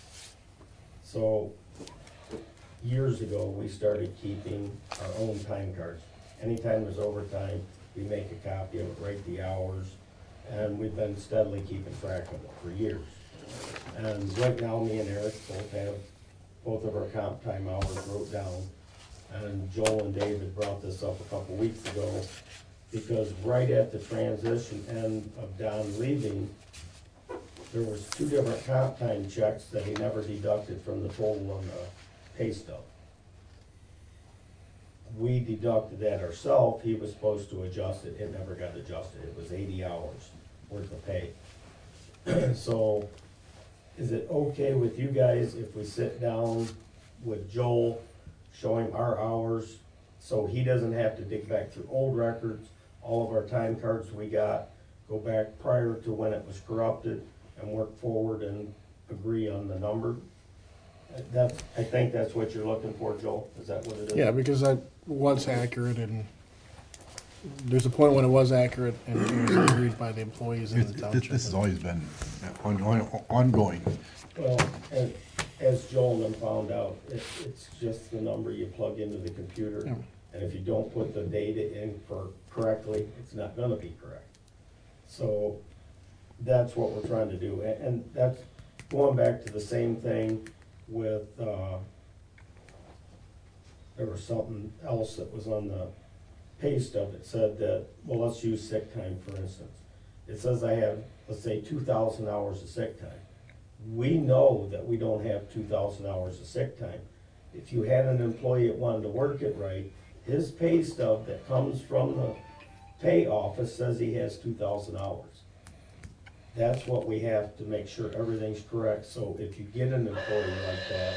[SPEAKER 4] So years ago, we started keeping our own time cards. Anytime there's overtime, we make a copy of it, write the hours, and we've been steadily keeping track of it for years. And right now, me and Eric both have both of our comp time hours wrote down. And Joel and David brought this up a couple weeks ago, because right at the transition end of Don leaving, there was 2 different comp time checks that he never deducted from the total on the pay stub. We deducted that ourselves. He was supposed to adjust it. It never got adjusted. It was 80 hours worth of pay. So is it okay with you guys if we sit down with Joel, show him our hours, so he doesn't have to dig back through old records, all of our time cards we got, go back prior to when it was corrupted, and work forward and agree on the number? I think that's what you're looking for, Joel. Is that what it is?
[SPEAKER 2] Yeah, because that was accurate, and there's a point when it was accurate and it was agreed by the employees in the township.
[SPEAKER 1] This has always been ongoing.
[SPEAKER 4] Well, and as Joel and found out, it's just the number you plug into the computer.
[SPEAKER 2] Yeah.
[SPEAKER 4] And if you don't put the data in correctly, it's not gonna be correct. So that's what we're trying to do. And that's going back to the same thing with, there was something else that was on the pay stub. It said that, well, let's use sick time, for instance. It says I have, let's say, 2,000 hours of sick time. We know that we don't have 2,000 hours of sick time. If you had an employee that wanted to work it right, his pay stub that comes from the pay office says he has 2,000 hours. That's what we have to make sure everything's correct. So if you get an employee like that,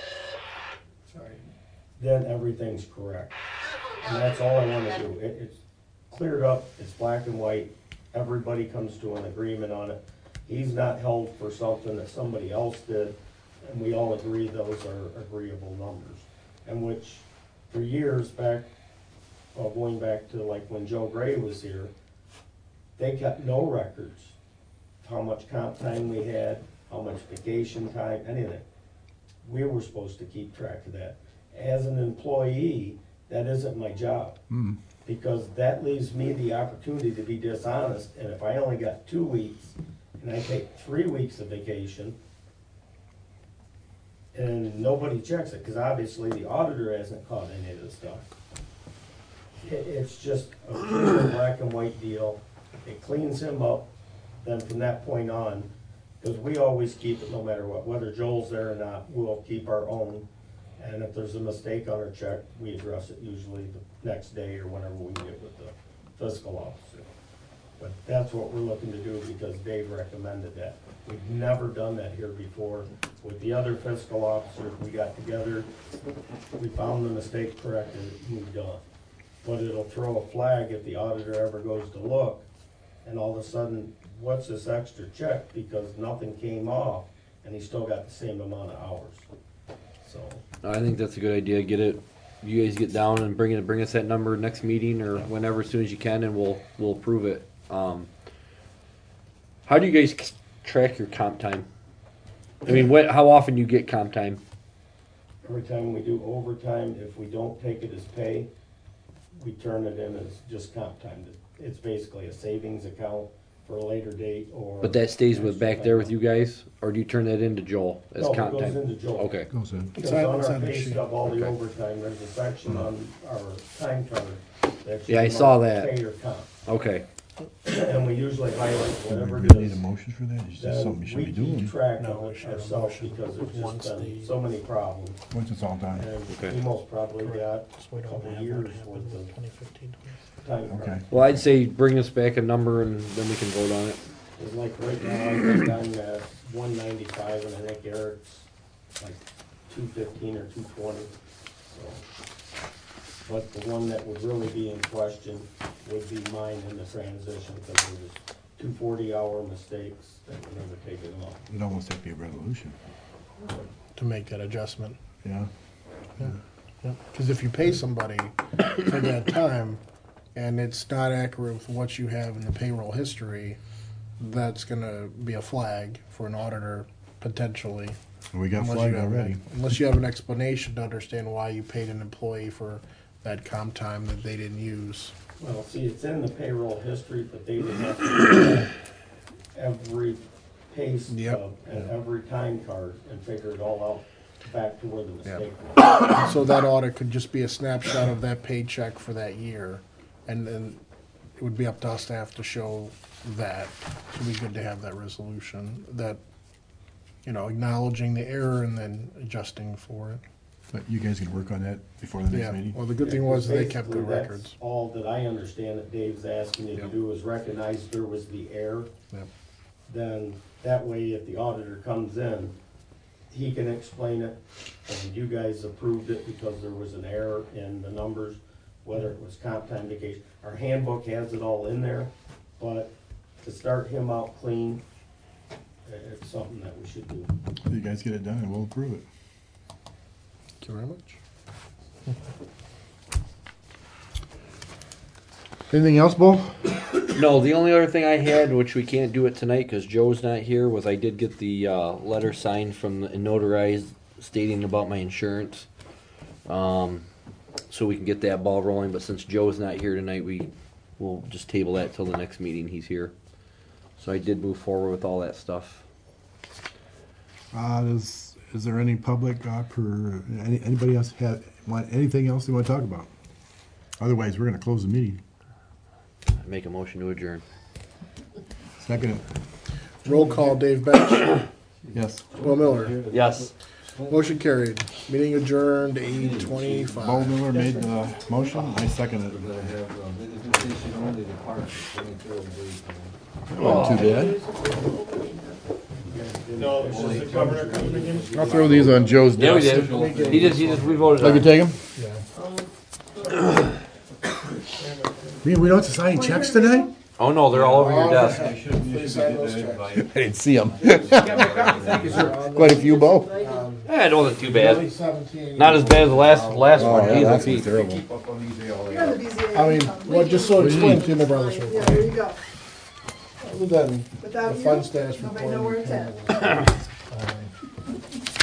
[SPEAKER 4] then everything's correct. And that's all I want to do. It's cleared up, it's black and white, everybody comes to an agreement on it. He's not held for something that somebody else did, and we all agree those are agreeable numbers. And which, for years back, well, going back to like when Joe Gray was here, they kept no records of how much comp time we had, how much vacation time, anything. We were supposed to keep track of that. As an employee, that isn't my job, because that leaves me the opportunity to be dishonest. And if I only got 2 weeks and I take 3 weeks of vacation and nobody checks it, because obviously the auditor hasn't caught any of this stuff. It's just a clear black and white deal. It cleans him up. Then from that point on, because we always keep it no matter what, whether Joel's there or not, we'll keep our own. And if there's a mistake on our check, we address it usually the next day or whenever we get with the fiscal officer. But that's what we're looking to do, because Dave recommended that. We've never done that here before. With the other fiscal officers, we got together, we found the mistake corrected, moved on. But it'll throw a flag if the auditor ever goes to look, and all of a sudden, what's this extra check? Because nothing came off, and he still got the same amount of hours. So
[SPEAKER 3] I think that's a good idea. Get it you guys get down and bring us that number next meeting or whenever, as soon as you can, and we'll approve it. How do you guys track your comp time? I mean, how often do you get comp time?
[SPEAKER 4] Every time we do overtime, if we don't take it as pay, we turn it in as just comp time. It's basically a savings account for a later date or.
[SPEAKER 3] But that stays back there with you guys, or do you turn that into Joel as
[SPEAKER 4] No,
[SPEAKER 3] comp
[SPEAKER 4] it goes
[SPEAKER 3] time?
[SPEAKER 4] into Joel.
[SPEAKER 3] Okay.
[SPEAKER 1] Goes in.
[SPEAKER 4] Because
[SPEAKER 2] It's
[SPEAKER 4] on our
[SPEAKER 2] on the
[SPEAKER 4] pay
[SPEAKER 2] sheet.
[SPEAKER 4] stub, all the
[SPEAKER 3] Okay.
[SPEAKER 4] overtime, there's a section on our time card. that
[SPEAKER 3] Yeah, I
[SPEAKER 4] you
[SPEAKER 3] saw
[SPEAKER 4] mark
[SPEAKER 3] that.
[SPEAKER 4] Pay or comp.
[SPEAKER 3] Okay.
[SPEAKER 4] And we usually highlight whatever
[SPEAKER 1] We
[SPEAKER 4] it
[SPEAKER 1] really need a
[SPEAKER 4] is.
[SPEAKER 1] motion for that? Is that
[SPEAKER 4] Then
[SPEAKER 1] something you should
[SPEAKER 4] we
[SPEAKER 1] be
[SPEAKER 4] keep
[SPEAKER 1] doing?
[SPEAKER 4] track
[SPEAKER 2] No,
[SPEAKER 4] of
[SPEAKER 2] we
[SPEAKER 4] it
[SPEAKER 2] should have a
[SPEAKER 4] ourselves
[SPEAKER 2] motion
[SPEAKER 4] because there's
[SPEAKER 2] once
[SPEAKER 4] just been
[SPEAKER 2] the-
[SPEAKER 4] so many problems.
[SPEAKER 1] Once it's all done.
[SPEAKER 4] And
[SPEAKER 3] Okay.
[SPEAKER 4] we most probably got
[SPEAKER 2] So we
[SPEAKER 4] a
[SPEAKER 2] don't
[SPEAKER 4] couple
[SPEAKER 2] have what
[SPEAKER 4] years
[SPEAKER 2] happened
[SPEAKER 4] worth
[SPEAKER 2] in
[SPEAKER 4] of
[SPEAKER 2] 2015.
[SPEAKER 4] time
[SPEAKER 1] Okay.
[SPEAKER 4] cards.
[SPEAKER 3] Well, I'd say bring us back a number and then we can vote on it.
[SPEAKER 4] It's like right now, I think I'm at 195 and I think Eric's like 215 or 220. So, but the one that would really be in question would be mine in the transition because there was 240-hour mistakes that were never taken off.
[SPEAKER 1] It'd almost have to be a resolution.
[SPEAKER 2] To make that adjustment.
[SPEAKER 1] Yeah.
[SPEAKER 2] Because if you pay somebody for that time and it's not accurate with what you have in the payroll history, that's gonna be a flag for an auditor potentially.
[SPEAKER 1] We got
[SPEAKER 2] Unless
[SPEAKER 1] flagged
[SPEAKER 2] you have
[SPEAKER 1] already.
[SPEAKER 2] Unless you have an explanation to understand why you paid an employee for that comp time that they didn't use.
[SPEAKER 4] Well, see, it's in the payroll history, but they would have to look at every pay
[SPEAKER 2] Yep.
[SPEAKER 4] stub and every time card and figure it all out back to where the mistake was.
[SPEAKER 2] So that audit could just be a snapshot of that paycheck for that year. And then it would be up to us to have to show that. So it'd be good to have that resolution, that, acknowledging the error and then adjusting for it.
[SPEAKER 1] But you guys can work on that before the next
[SPEAKER 2] Yeah,
[SPEAKER 1] meeting?
[SPEAKER 2] well, the good thing was they kept the
[SPEAKER 4] Basically, that's
[SPEAKER 2] records.
[SPEAKER 4] all that I understand that Dave's asking you to
[SPEAKER 2] Yep.
[SPEAKER 4] do is recognize there was the error.
[SPEAKER 2] Yep.
[SPEAKER 4] Then that way, if the auditor comes in, he can explain it, and you guys approved it because there was an error in the numbers, whether it was comp time, vacation. Our handbook has it all in there, but to start him out clean, it's something that we should do.
[SPEAKER 1] You guys get it done and we'll approve it.
[SPEAKER 2] Thank you very much.
[SPEAKER 1] Anything else, Bo?
[SPEAKER 3] No, the only other thing I had, which we can't do it tonight because Joe's not here, was I did get the letter signed and notarized stating about my insurance. So we can get that ball rolling, but since Joe's not here tonight, we'll just table that till the next meeting he's here. So I did move forward with all that stuff.
[SPEAKER 1] Is there any public, anybody else want anything else they want to talk about? Otherwise, we're gonna close the meeting.
[SPEAKER 3] I make a motion to adjourn.
[SPEAKER 1] Second it.
[SPEAKER 2] Roll call, Dave Bench.
[SPEAKER 1] Yes.
[SPEAKER 2] Will Miller.
[SPEAKER 3] Yes.
[SPEAKER 2] Motion carried. Meeting adjourned 8:25.
[SPEAKER 1] Bo Miller made the motion, I second it.
[SPEAKER 8] We're gonna have, visitation only department, 23rd week.
[SPEAKER 1] Wasn't too bad.
[SPEAKER 5] No, it's just the governor coming in.
[SPEAKER 1] I'll throw these on Joe's
[SPEAKER 3] Yeah, we
[SPEAKER 1] desk.
[SPEAKER 3] did. We voted
[SPEAKER 1] Let
[SPEAKER 3] on
[SPEAKER 1] me
[SPEAKER 3] it.
[SPEAKER 1] take them?
[SPEAKER 2] Yeah.
[SPEAKER 1] We don't have to sign checks tonight?
[SPEAKER 3] Oh no, they're all over your desk.
[SPEAKER 2] Please sign those checks.
[SPEAKER 1] I didn't see them. Quite a few, Bo.
[SPEAKER 3] It wasn't too bad.
[SPEAKER 2] 17.
[SPEAKER 3] Not as bad as the last one.
[SPEAKER 1] yeah, that's
[SPEAKER 3] Jesus.
[SPEAKER 1] terrible.
[SPEAKER 9] Keep up on these all
[SPEAKER 6] You're on the BZA.
[SPEAKER 2] I mean, well, just so explain to the brothers.
[SPEAKER 6] Yeah, there you go.
[SPEAKER 2] Other than
[SPEAKER 6] Without
[SPEAKER 2] the
[SPEAKER 6] you,
[SPEAKER 2] fund status
[SPEAKER 6] nobody
[SPEAKER 2] report.
[SPEAKER 6] know where it's at.